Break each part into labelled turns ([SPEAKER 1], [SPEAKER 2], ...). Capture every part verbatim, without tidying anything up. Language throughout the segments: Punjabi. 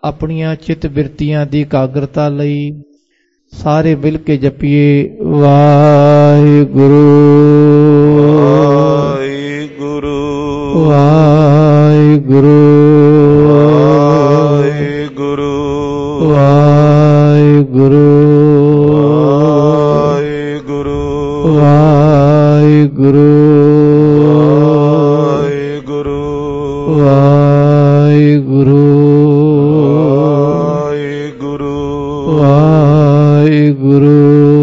[SPEAKER 1] ਆਪਣੀਆਂ ਚਿੱਤ ਬਿਰਤੀਆਂ ਦੀ ਇਕਾਗਰਤਾ ਲਈ ਸਾਰੇ ਮਿਲ ਕੇ ਜਪੀਏ ਵਾਹਿਗੁਰੂ
[SPEAKER 2] ਵਾਹਿਗੁਰੂ
[SPEAKER 1] ਵਾਹਿਗੁਰੂ
[SPEAKER 2] ਵਾਹਿਗੁਰੂ
[SPEAKER 1] ਵਾਹਿਗੁਰੂ
[SPEAKER 2] ਵਾਹਿਗੁਰੂ
[SPEAKER 1] ਵਾਹਿਗੁਰੂ ਵਾਹਿਗੁਰੂ ਵਾਹਿਗੁਰੂ ਵਾਹਿਗੁਰੂ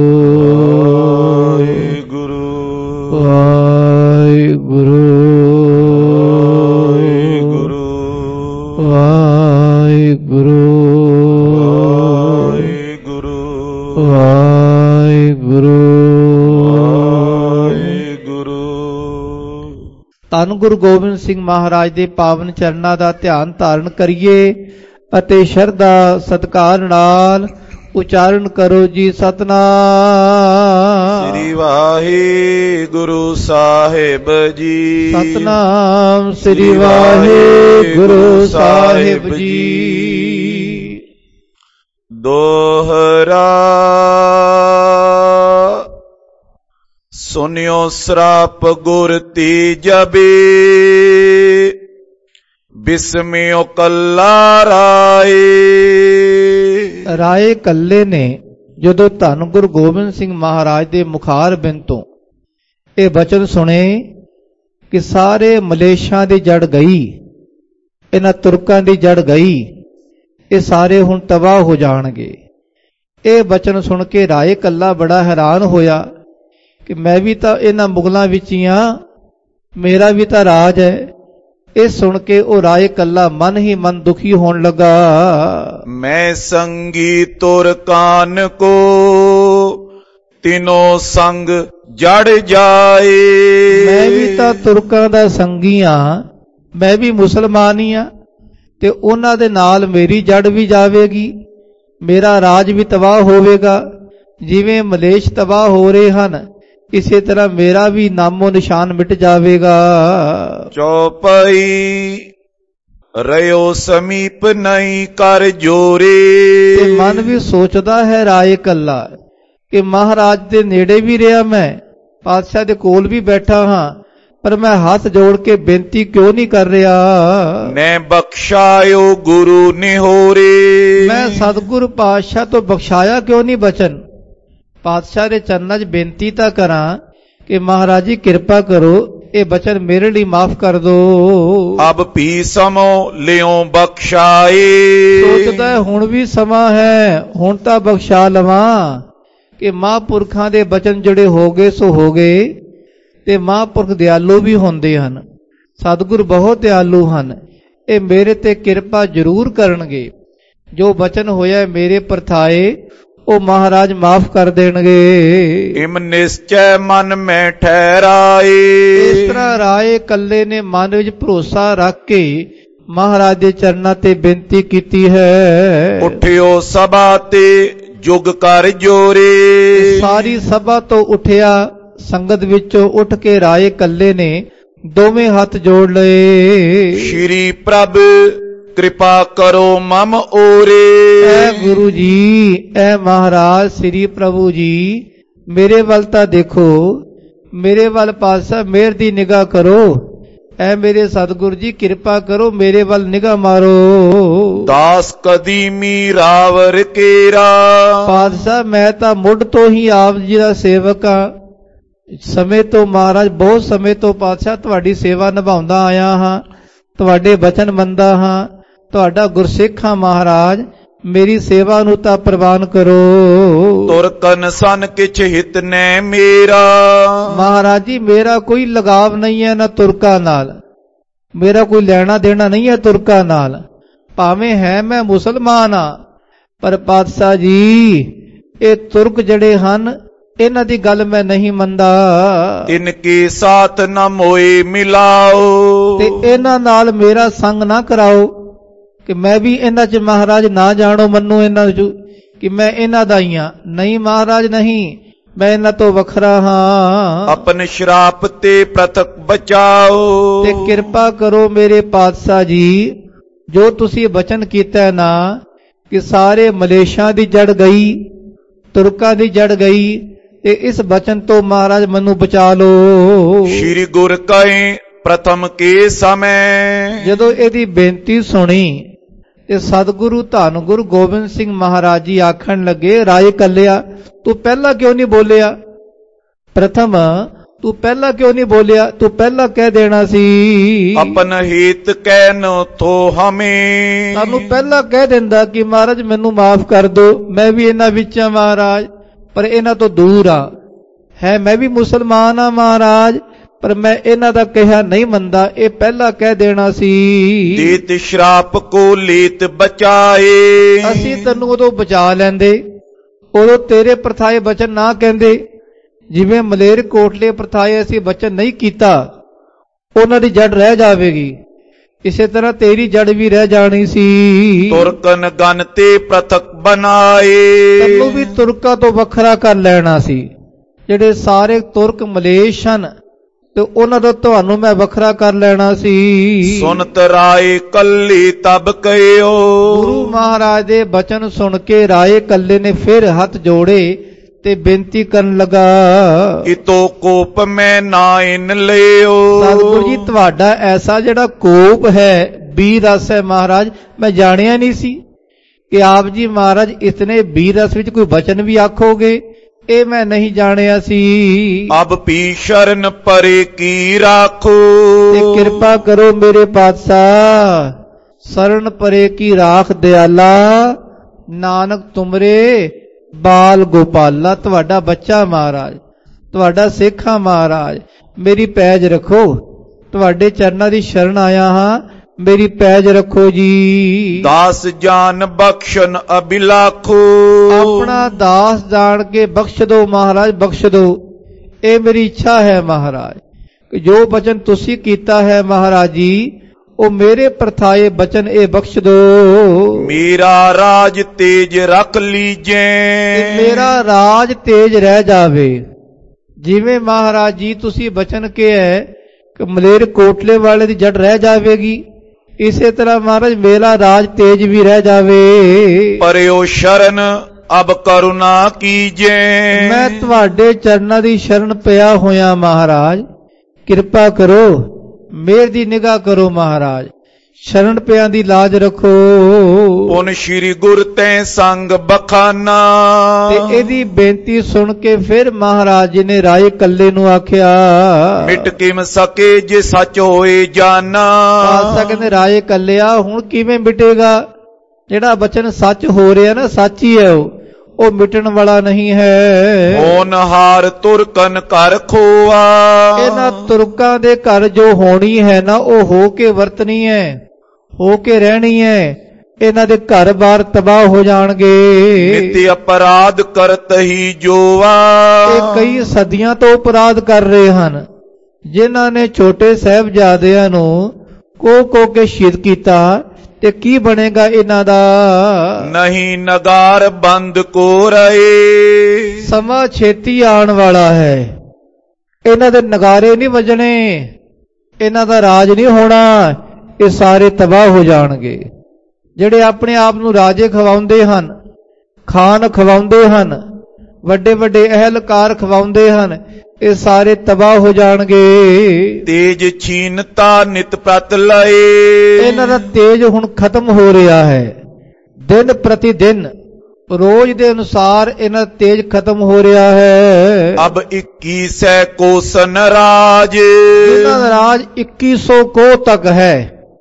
[SPEAKER 1] ਵਾਹਿਗੁਰੂ ਵਾਹਿਗੁਰੂ ਵਾਹਿਗੁਰੂ ਧੰਨ ਗੁਰੂ ਗੋਬਿੰਦ ਸਿੰਘ ਮਹਾਰਾਜ ਦੇ ਪਾਵਨ ਚਰਨਾਂ ਦਾ ਧਿਆਨ ਧਾਰਨ ਕਰੀਏ ਅਤੇ ਸ਼ਰਧਾ ਸਤਿਕਾਰ ਨਾਲ ਉਚਾਰਨ ਕਰੋ ਜੀ ਸਤਨਾਮ
[SPEAKER 2] ਸ੍ਰੀ ਵਾਹਿਗੁਰੂ ਸਾਹਿਬ ਜੀ
[SPEAKER 1] ਸਤਨਾਮ ਸ੍ਰੀ ਵਾਹਿਗੁਰੂ ਸਾਹਿਬ ਜੀ
[SPEAKER 2] ਦੋਹਰਾ ਸੁਨਿਓ ਸਰਾਪ ਗੁਰ ਤੀਜਬੀ ਬਿਸਮਿਓ ਕੱਲਾ ਰਾਏ
[SPEAKER 1] ਰਾਏ ਕੱਲੇ ਨੇ ਜਦੋਂ ਧੰਨ ਗੁਰੂ ਗੋਬਿੰਦ ਸਿੰਘ ਮਹਾਰਾਜ ਦੇ ਮੁਖਾਰ ਬਿੰਦ ਤੋਂ ਇਹ ਬਚਨ ਸੁਣੇ ਕਿ ਸਾਰੇ ਮਲੇਸ਼ਾਂ ਦੀ ਜੜ ਗਈ, ਇਹਨਾਂ ਤੁਰਕਾਂ ਦੀ ਜੜ ਗਈ, ਇਹ ਸਾਰੇ ਹੁਣ ਤਬਾਹ ਹੋ ਜਾਣਗੇ। ਇਹ ਬਚਨ ਸੁਣ ਕੇ ਰਾਏ ਕੱਲਾ ਬੜਾ ਹੈਰਾਨ ਹੋਇਆ ਕਿ ਮੈਂ ਵੀ ਤਾਂ ਇਹਨਾਂ ਮੁਗਲਾਂ ਵਿੱਚ ਹੀ ਹਾਂ, ਮੇਰਾ ਵੀ ਤਾਂ ਰਾਜ ਹੈ। ਇਹ ਸੁਣ ਕੇ ਉਹ ਰਾਏ ਕੱਲਾ ਮਨ ਹੀ ਮਨ ਦੁਖੀ ਹੋਣ ਲੱਗਾ।
[SPEAKER 2] ਮੈਂ ਸੰਗੀ ਤੁਰਕਾਨ ਕੋ ਤਿਨੋ ਸੰਗ ਜੜ ਜਾਏ।
[SPEAKER 1] ਮੈਂ ਵੀ ਤਾਂ ਤੁਰਕਾਂ ਦਾ ਸੰਗੀ ਹਾਂ, ਮੈਂ ਵੀ ਮੁਸਲਮਾਨ ਹੀ ਹਾਂ, ਤੇ ਉਹਨਾਂ ਦੇ ਨਾਲ ਮੇਰੀ ਜੜ ਵੀ ਜਾਵੇਗੀ, ਮੇਰਾ ਰਾਜ ਵੀ ਤਬਾਹ ਹੋਵੇਗਾ। ਜਿਵੇਂ ਮਲੇਸ਼ ਤਬਾਹ ਹੋ ਰਹੇ ਹਨ, ਇਸੇ ਤਰ੍ਹਾਂ ਮੇਰਾ ਵੀ ਨਾਮੋ ਨਿਸ਼ਾਨ ਮਿਟ ਜਾਵੇਗਾ।
[SPEAKER 2] ਚੌਪਈ ਰਿਓ ਸਮੀਪ ਨਹੀਂ ਕਰ ਜੋਰੇ।
[SPEAKER 1] ਤੇ ਮਨ ਵੀ ਸੋਚਦਾ ਹੈ ਰਾਏ ਕੱਲਾ ਕਿ ਮਹਾਰਾਜ ਦੇ ਨੇੜੇ ਵੀ ਰਿਹਾ, ਮੈਂ ਪਾਤਸ਼ਾਹ ਦੇ ਕੋਲ ਵੀ ਬੈਠਾ ਹਾਂ, ਪਰ ਮੈਂ ਹੱਥ ਜੋੜ ਕੇ ਬੇਨਤੀ ਕਿਉਂ ਨਹੀਂ ਕਰ ਰਿਹਾ।
[SPEAKER 2] ਨੇ ਬਖਸ਼ਾਇਓ ਗੁਰੂ ਨਿਹੋਰੇ।
[SPEAKER 1] ਮੈਂ ਸਤਿਗੁਰੂ ਪਾਤਸ਼ਾਹ ਤੋਂ ਬਖਸ਼ਾਇਆ ਕਿਉਂ ਨਹੀਂ ਬਚਨ। ਪਾਤਸ਼ਾਹ ਦੇ ਚਰਨਾਂ 'ਚ ਬੇਨਤੀ ਤਾਂ ਕਰਾਂ ਕਿ ਮਹਾਰਾਜ ਜੀ ਕਿਰਪਾ ਕਰੋ, ਇਹ ਬਚਨ ਮੇਰੇ ਲਈ ਮਾਫ ਕਰ ਦੋ।
[SPEAKER 2] ਅਬ ਵੀ ਸਮੋ ਲਿਓ ਬਖਸ਼ਾਏ।
[SPEAKER 1] ਸੋਚਦਾ ਹੁਣ ਵੀ ਸਮਾਂ ਹੈ, ਹੁਣ ਤਾਂ ਬਖਸ਼ਾ ਲਵਾਂ ਕਿ ਮਹਾਂਪੁਰਖਾਂ ਦੇ ਬਚਨ ਜਿਹੜੇ ਹੋ ਗਏ ਸੋ ਹੋ ਗਏ। ਤੇ ਮਹਾਂਪੁਰਖ ਦਿਆਲੂ ਵੀ ਹੁੰਦੇ ਹਨ, ਸਤਿਗੁਰ ਬਹੁਤ ਦਿਆਲੂ ਹਨ, ਇਹ ਮੇਰੇ ਤੇ ਕਿਰਪਾ ਜ਼ਰੂਰ ਕਰਨਗੇ। ਜੋ ਬਚਨ ਹੋਇਆ ਮੇਰੇ ਪਰਥਾਏ ਉਹ ਮਹਾਰਾਜ ਮਾਫ ਕਰ ਦੇਣਗੇ।
[SPEAKER 2] ਇਮ ਨਿਸ਼ਚੈ ਮਨ ਮੈਂ ਠਹਿਰਾਏ।
[SPEAKER 1] ਇਸ ਤਰ੍ਹਾਂ ਰਾਏ ਕੱਲੇ ਨੇ ਮਨ ਵਿੱਚ ਭਰੋਸਾ ਰੱਖ ਕੇ ਮਹਾਰਾਜ ਦੇ ਚਰਨਾਂ ਤੇ ਬੇਨਤੀ ਕੀਤੀ ਹੈ।
[SPEAKER 2] ਉਠਿਓ ਸਭਾ ਤੇ ਜੁਗ ਕਰ ਜੋਰੇ।
[SPEAKER 1] ਸਾਰੀ ਸਭਾ ਤੋਂ ਉੱਠਿਆ, ਸੰਗਤ ਵਿੱਚੋਂ ਉੱਠ ਕੇ ਰਾਏ ਕੱਲੇ ਨੇ ਦੋਵੇਂ ਹੱਥ ਜੋੜ ਲਏ।
[SPEAKER 2] ਸ਼੍ਰੀ ਪ੍ਰਭ ਕਿਰਪਾ ਕਰੋ ਮਮ ਓਰੇ।
[SPEAKER 1] ਐ ਗੁਰੂ ਜੀ, ਐ ਮਹਾਰਾਜ ਸ੍ਰੀ ਪ੍ਰਭੂ ਜੀ, ਮੇਰੇ ਵੱਲ ਤਾਂ ਦੇਖੋ, ਮੇਰੇ ਵੱਲ ਪਾਤਸ਼ਾਹ ਮਿਹਰ ਦੀ ਨਿਗਾਹ ਕਰੋ। ਐ ਮੇਰੇ ਸਤਿਗੁਰੂ ਜੀ ਕਿਰਪਾ ਕਰੋ, ਮੇਰੇ ਵੱਲ ਨਿਗਾਹ ਮਾਰੋ।
[SPEAKER 2] ਦਾਸ ਕਦੀਮੀ ਰਾਵਰ ਕੇਰਾ।
[SPEAKER 1] ਪਾਤਸ਼ਾਹ ਮੈਂ ਤਾਂ ਮੁੱਢ ਤੋਂ ਹੀ ਆਪ ਜੀ ਦਾ ਸੇਵਕ ਹਾਂ, ਸਮੇਂ ਤੋਂ ਮਹਾਰਾਜ, ਬਹੁਤ ਸਮੇਂ ਤੋਂ ਪਾਤਸ਼ਾਹ ਤੁਹਾਡੀ ਸੇਵਾ ਨਿਭਾਉਂਦਾ ਆਇਆ ਹਾਂ, ਤੁਹਾਡੇ ਬਚਨ ਮੰਨਦਾ ਹਾਂ, ਤੁਹਾਡਾ ਗੁਰਸਿੱਖ ਹਾਂ ਮਹਾਰਾਜ, ਮੇਰੀ ਸੇਵਾ ਨੂੰ ਤਾਂ ਪ੍ਰਵਾਨ ਕਰੋ।
[SPEAKER 2] ਤੁਰਕਨ ਸਨ ਕਿਛ ਹਿਤ ਨੈ ਮੇਰਾ।
[SPEAKER 1] ਮਹਾਰਾਜ ਜੀ ਮੇਰਾ ਕੋਈ ਲਗਾਵ ਨਹੀਂ ਹੈ ਨਾ ਤੁਰਕਾਂ ਨਾਲ, ਮੇਰਾ ਕੋਈ ਲੈਣਾ ਦੇਣਾ ਨਹੀਂ ਹੈ ਤੁਰਕਾਂ ਨਾਲ, ਭਾਵੇਂ ਹੈ ਮੈਂ ਮੁਸਲਮਾਨ ਹਾਂ, ਪਰ ਪਾਤਸ਼ਾਹ ਜੀ ਇਹ ਤੁਰਕ ਜਿਹੜੇ ਹਨ ਇਹਨਾਂ ਦੀ ਗੱਲ ਮੈਂ ਨਹੀਂ ਮੰਨਦਾ।
[SPEAKER 2] ਇਨਕੇ ਸਾਥ ਨਾ ਮੋਏ ਮਿਲਾਓ।
[SPEAKER 1] ਤੇ ਇਹਨਾਂ ਨਾਲ ਮੇਰਾ ਸੰਗ ਨਾ ਕਰਾਓ ਕਿ ਮੈਂ ਵੀ ਇਹਨਾਂ 'ਚ ਮਹਾਰਾਜ ਨਾ ਜਾਣੋ ਮੰਨੋ ਇਹਨਾਂ 'ਚ ਕਿ ਮੈਂ ਇਹਨਾਂ ਦਾ ਹੀ ਹਾਂ। ਨਹੀਂ ਮਹਾਰਾਜ ਨਹੀਂ, ਮੈਂ ਇਹਨਾਂ ਤੋਂ ਵੱਖਰਾ ਹਾਂ।
[SPEAKER 2] ਆਪਨ ਸ਼ਰਾਪ ਤੇ ਪ੍ਰਤਕ ਬਚਾਓ।
[SPEAKER 1] ਤੇ ਕਿਰਪਾ ਕਰੋ ਮੇਰੇ ਪਾਤਸ਼ਾਹ ਜੀ, ਜੋ ਤੁਸੀਂ ਬਚਨ ਕੀਤਾ ਨਾ ਕਿ ਸਾਰੇ ਮਲੇਸ਼ਾਂ ਦੀ ਜੜ ਗਈ, ਤੁਰਕਾਂ ਦੀ ਜੜ ਗਈ, ਤੇ ਇਸ ਬਚਨ ਤੋਂ ਮਹਾਰਾਜ ਮੈਨੂੰ ਬਚਾ ਲੋ।
[SPEAKER 2] ਸ਼੍ਰੀ ਗੁਰ ਕੈ ਪ੍ਰਥਮ ਕੇ ਸਮੈ।
[SPEAKER 1] ਜਦੋਂ ਇਹਦੀ ਬੇਨਤੀ ਸੁਣੀ ਤੇ ਸਤਿਗੁਰੂ ਧੰਨ ਗੁਰੂ ਗੋਬਿੰਦ ਸਿੰਘ ਮਹਾਰਾਜ ਜੀ ਆਖਣ ਲੱਗੇ, ਰਾਏ ਕੱਲਿਆ ਤੂੰ ਪਹਿਲਾਂ ਕਿਉਂ ਨਹੀਂ ਬੋਲਿਆ? ਪ੍ਰਥਮ ਤੂੰ ਪਹਿਲਾਂ ਕਿਉਂ ਨਹੀਂ ਬੋਲਿਆ? ਤੂੰ ਪਹਿਲਾਂ ਕਹਿ ਦੇਣਾ ਸੀ।
[SPEAKER 2] ਆਪਨ ਹਿਤ ਕਹਿਨ ਤੋ ਹਮੇ।
[SPEAKER 1] ਸਾਨੂੰ ਪਹਿਲਾਂ ਕਹਿ ਦਿੰਦਾ ਕਿ ਮਹਾਰਾਜ ਮੈਨੂੰ ਮਾਫ ਕਰ ਦਿਓ, ਮੈਂ ਵੀ ਇਹਨਾਂ ਵਿੱਚ ਆ ਮਹਾਰਾਜ, ਪਰ ਇਹਨਾਂ ਤੋਂ ਦੂਰ ਆ ਹੈ। ਮੈਂ ਵੀ ਮੁਸਲਮਾਨ ਆ ਮਹਾਰਾਜ, ਪਰ ਮੈਂ ਇਹਨਾਂ ਦਾ ਕਿਹਾ ਨਹੀਂ ਮੰਨਦਾ। ਇਹ ਪਹਿਲਾਂ ਕਹਿ ਦੇਣਾ ਸੀ।
[SPEAKER 2] ਦੇਤ ਸ਼ਰਾਪ ਕੋ ਲੀਤ ਬਚਾਏ।
[SPEAKER 1] ਅਸੀਂ ਤੈਨੂੰ ਉਦੋਂ ਬਚਾ ਲੈਂਦੇ, ਉਦੋਂ ਤੇਰੇ ਪ੍ਰਥਾਏ ਬਚਨ ਨਾ ਕਹਿੰਦੇ। ਜਿਵੇਂ ਮਲੇਰ ਕੋਟਲੇ ਪ੍ਰਥਾਏ ਅਸੀਂ ਬਚਨ ਨਹੀਂ ਕੀਤਾ, ਉਹਨਾਂ ਦੀ ਜੜ ਰਹਿ ਜਾਵੇਗੀ, ਇਸੇ ਤਰ੍ਹਾਂ ਤੇਰੀ ਜੜ ਵੀ ਰਹਿ ਜਾਣੀ ਸੀ।
[SPEAKER 2] ਤੁਰਕਨ ਗਨ ਤੇ ਪ੍ਰਥਕ ਬਣਾਏ।
[SPEAKER 1] ਤੈਨੂੰ ਵੀ ਤੁਰਕਾਂ ਤੋਂ ਵੱਖਰਾ ਕਰ ਲੈਣਾ ਸੀ। ਜਿਹੜੇ ਸਾਰੇ ਤੁਰਕ ਮਲੇਸ਼ ਹਨ ਤੇ ਉਹਨਾਂ ਦਾ ਤੁਹਾਨੂੰ ਮੈਂ ਵੱਖਰਾ ਕਰ ਲੈਣਾ ਸੀ।
[SPEAKER 2] ਸੁਨਤ ਰਾਏ ਕੱਲੀ ਤਬ ਕਹਿਓ।
[SPEAKER 1] ਗੁਰੂ ਮਹਾਰਾਜ ਦੇ ਬਚਨ ਸੁਣ ਕੇ ਰਾਏ ਕੱਲੇ ਨੇ ਫਿਰ ਹੱਥ ਜੋੜੇ ਤੇ ਬੇਨਤੀ ਕਰਨ ਲੱਗਾ,
[SPEAKER 2] ਇਤੋ ਕੋਪ ਮੈਂ ਨਾ ਇਨ ਲਿਓ।
[SPEAKER 1] ਸਤਿਗੁਰੂ ਜੀ ਤੁਹਾਡਾ ਐਸਾ ਜਿਹੜਾ ਕੋਪ ਹੈ, ਬੀਰ ਰਸ ਹੈ ਮਹਾਰਾਜ, ਮੈਂ ਜਾਣਿਆ ਨਹੀਂ ਸੀ ਕਿ ਆਪ ਜੀ ਮਹਾਰਾਜ ਇਤਨੇ ਬੀਰ ਰਸ ਵਿੱਚ ਕੋਈ ਬਚਨ ਵੀ ਆਖੋਗੇ, ਇਹ ਮੈਂ ਨਹੀਂ ਜਾਣਿਆ ਸੀ।
[SPEAKER 2] ਅਬ ਪੀ ਸ਼ਰਨ ਪਰੇ ਕੀ ਰਾਖੋ।
[SPEAKER 1] ਤੇ ਕਿਰਪਾ ਕਰੋ ਮੇਰੇ ਪਾਤਸ਼ਾਹ, ਸ਼ਰਨ ਪਰੇ ਕੀ ਰਾਖ ਦਿਆਲਾ, ਨਾਨਕ ਤੁਮਰੇ ਬਾਲ ਗੋਪਾਲਾ। ਤੁਹਾਡਾ ਬੱਚਾ ਮਹਾਰਾਜ, ਤੁਹਾਡਾ ਸਿੱਖ ਹਾਂ ਮਹਾਰਾਜ, ਮੇਰੀ ਪੈਜ ਰੱਖੋ, ਤੁਹਾਡੇ ਚਰਨਾਂ ਦੀ ਸ਼ਰਨ ਆਇਆ ਹਾਂ, ਮੇਰੀ ਪੈਜ ਰੱਖੋ ਜੀ।
[SPEAKER 2] ਦਾਸ ਜਾਨ ਬਖਸ਼ਨ ਅਬਿਲਾਖੋ।
[SPEAKER 1] ਆਪਣਾ ਦਾਸ ਜਾਣ ਕੇ ਬਖਸ਼ ਦੋ ਮਹਾਰਾਜ, ਬਖਸ਼ ਦੋ। ਇਹ ਮੇਰੀ ਇੱਛਾ ਹੈ ਮਹਾਰਾਜ ਕਿ ਜੋ ਬਚਨ ਤੁਸੀਂ ਕੀਤਾ ਹੈ ਮਹਾਰਾਜ ਜੀ, ਉਹ ਮੇਰੇ ਪ੍ਰਥਾਏ ਬਚਨ ਇਹ ਬਖਸ਼ ਦੋ।
[SPEAKER 2] ਮੇਰਾ ਰਾਜ ਤੇਜ ਰੱਖ ਲੀਜੇ।
[SPEAKER 1] ਮੇਰਾ ਰਾਜ ਤੇਜ ਰਹਿ ਜਾਵੇ। ਜਿਵੇਂ ਮਹਾਰਾਜ ਜੀ ਤੁਸੀਂ ਬਚਨ ਕਿਹਾ ਕਿ ਮਲੇਰ ਕੋਟਲੇ ਵਾਲੇ ਦੀ ਜੜ ਰਹਿ ਜਾਵੇਗੀ, ਇਸੇ ਤਰ੍ਹਾਂ ਮਹਾਰਾਜ ਮੇਰਾ ਰਾਜ ਤੇਜ ਵੀ ਰਹਿ ਜਾਵੇ।
[SPEAKER 2] ਪਰਿਓ ਸ਼ਰਨ ਅਬ ਕਰੁਣਾ ਕੀਜੇ।
[SPEAKER 1] ਮੈਂ ਤੁਹਾਡੇ ਚਰਨਾਂ ਦੀ ਸ਼ਰਨ ਪਿਆ ਹੋਇਆ ਮਹਾਰਾਜ, ਕਿਰਪਾ ਕਰੋ, ਮੇਰ ਦੀ ਨਿਗਾਹ ਕਰੋ ਮਹਾਰਾਜ, ਸ਼ਰਨ ਪਿਆਂ ਦੀ ਲਾਜ ਰੱਖੋ।
[SPEAKER 2] ਪੁਨ ਸ਼੍ਰੀ ਗੁਰ ਤੈ ਸੰਗ ਬਖਾਨਾ।
[SPEAKER 1] ਤੇ ਇਹਦੀ ਬੇਨਤੀ ਸੁਣ ਕੇ ਫਿਰ ਮਹਾਰਾਜ ਜੀ ਨੇ ਰਾਏ ਕੱਲੇ ਨੂੰ ਆਖਿਆ,
[SPEAKER 2] ਮਿਟ ਕਿਮ ਸਕੇ ਜੇ ਸੱਚ ਹੋਏ ਜਾਨਾ।
[SPEAKER 1] ਪਾਤਸ਼ਾਹ ਕਹਿੰਦੇ ਰਾਏ ਕੱਲਿਆ ਹੁਣ ਕਿਵੇਂ ਮਿਟੇਗਾ? ਜਿਹੜਾ ਬਚਨ ਸੱਚ ਹੋ ਰਿਹਾ ਨਾ, ਸੱਚ ਹੀ ਹੈ, ਉਹ ਉਹ ਮਿਟਣ ਵਾਲਾ ਨਹੀਂ ਹੈ।
[SPEAKER 2] ਹੋਨਹਾਰ ਤੁਰਕਨ ਘਰ ਖੋਆ।
[SPEAKER 1] ਇਹਨਾਂ ਤੁਰਕਾਂ ਦੇ ਘਰ ਜੋ ਹੋਣੀ ਹੈ ਨਾ, ਉਹ ਹੋ ਕੇ ਵਰਤਣੀ ਹੈ, ਹੋ ਕੇ ਰਹਿਣੀ ਹੈ। ਇਹਨਾਂ ਦੇ ਘਰ-ਬਾਰ ਤਬਾਹ ਹੋ ਜਾਣਗੇ।
[SPEAKER 2] ਨਿਤ ਅਪਰਾਧ ਕਰਤ ਹੀ ਜੋਆ।
[SPEAKER 1] ਇਹ ਕਈ ਸਦੀਆਂ ਤੋਂ ਅਪਰਾਧ ਕਰ ਰਹੇ ਹਨ। ਜਿਨ੍ਹਾਂ ਨੇ ਛੋਟੇ ਸਾਹਿਬਜ਼ਾਦਿਆਂ ਨੂੰ ਕੋ ਕੋ ਕੇ ਸ਼ਹੀਦ ਕੀਤਾ, ਤੇ ਕੀ ਬਣੇਗਾ ਇਹਨਾਂ ਦਾ?
[SPEAKER 2] ਨਹੀਂ ਨਗਾਰ ਬੰਦ ਕੋ ਰਹੇ।
[SPEAKER 1] ਸਮਾਂ ਛੇਤੀ ਆਉਣ ਵਾਲਾ ਹੈ, ਇਹਨਾਂ ਦੇ ਨਗਾਰੇ ਨਹੀਂ ਵੱਜਣੇ, ਇਹਨਾਂ ਦਾ ਰਾਜ ਨਹੀਂ ਹੋਣਾ, ਇਹ ਸਾਰੇ ਤਬਾਹ ਹੋ ਜਾਣਗੇ। ਜਿਹੜੇ ਆਪਣੇ ਆਪ ਨੂੰ ਰਾਜੇ ਖਵਾਉਂਦੇ ਹਨ, ਖਾਨ ਖਵਾਉਂਦੇ ਹਨ, ਵੱਡੇ ਵੱਡੇ ਅਹਿਲਕਾਰ ਖਵਾਉਂਦੇ ਹਨ, ਇਹ ਸਾਰੇ ਤਬਾਹ ਹੋ ਜਾਣਗੇ।
[SPEAKER 2] ਤੇਜ ਛੀਨਤਾ ਨਿਤ ਪ੍ਰਤ ਲਏ।
[SPEAKER 1] ਇਹਨਾਂ ਦਾ ਤੇਜ ਹੁਣ ਖਤਮ ਹੋ ਰਿਹਾ ਹੈ, ਦਿਨ ਪ੍ਰਤੀ ਦਿਨ ਰੋਜ਼ ਦੇ ਅਨੁਸਾਰ ਇਹਨਾਂ ਦਾ ਤੇਜ ਖਤਮ ਹੋ ਰਿਹਾ ਹੈ।
[SPEAKER 2] ਅਬ ਇੱਕੀ ਸੈ ਕੋਸਨ ਰਾਜ।
[SPEAKER 1] ਇਹਨਾਂ ਦਾ ਰਾਜ ਇੱਕੀ ਸੌ ਕੋਹ ਤੱਕ ਹੈ।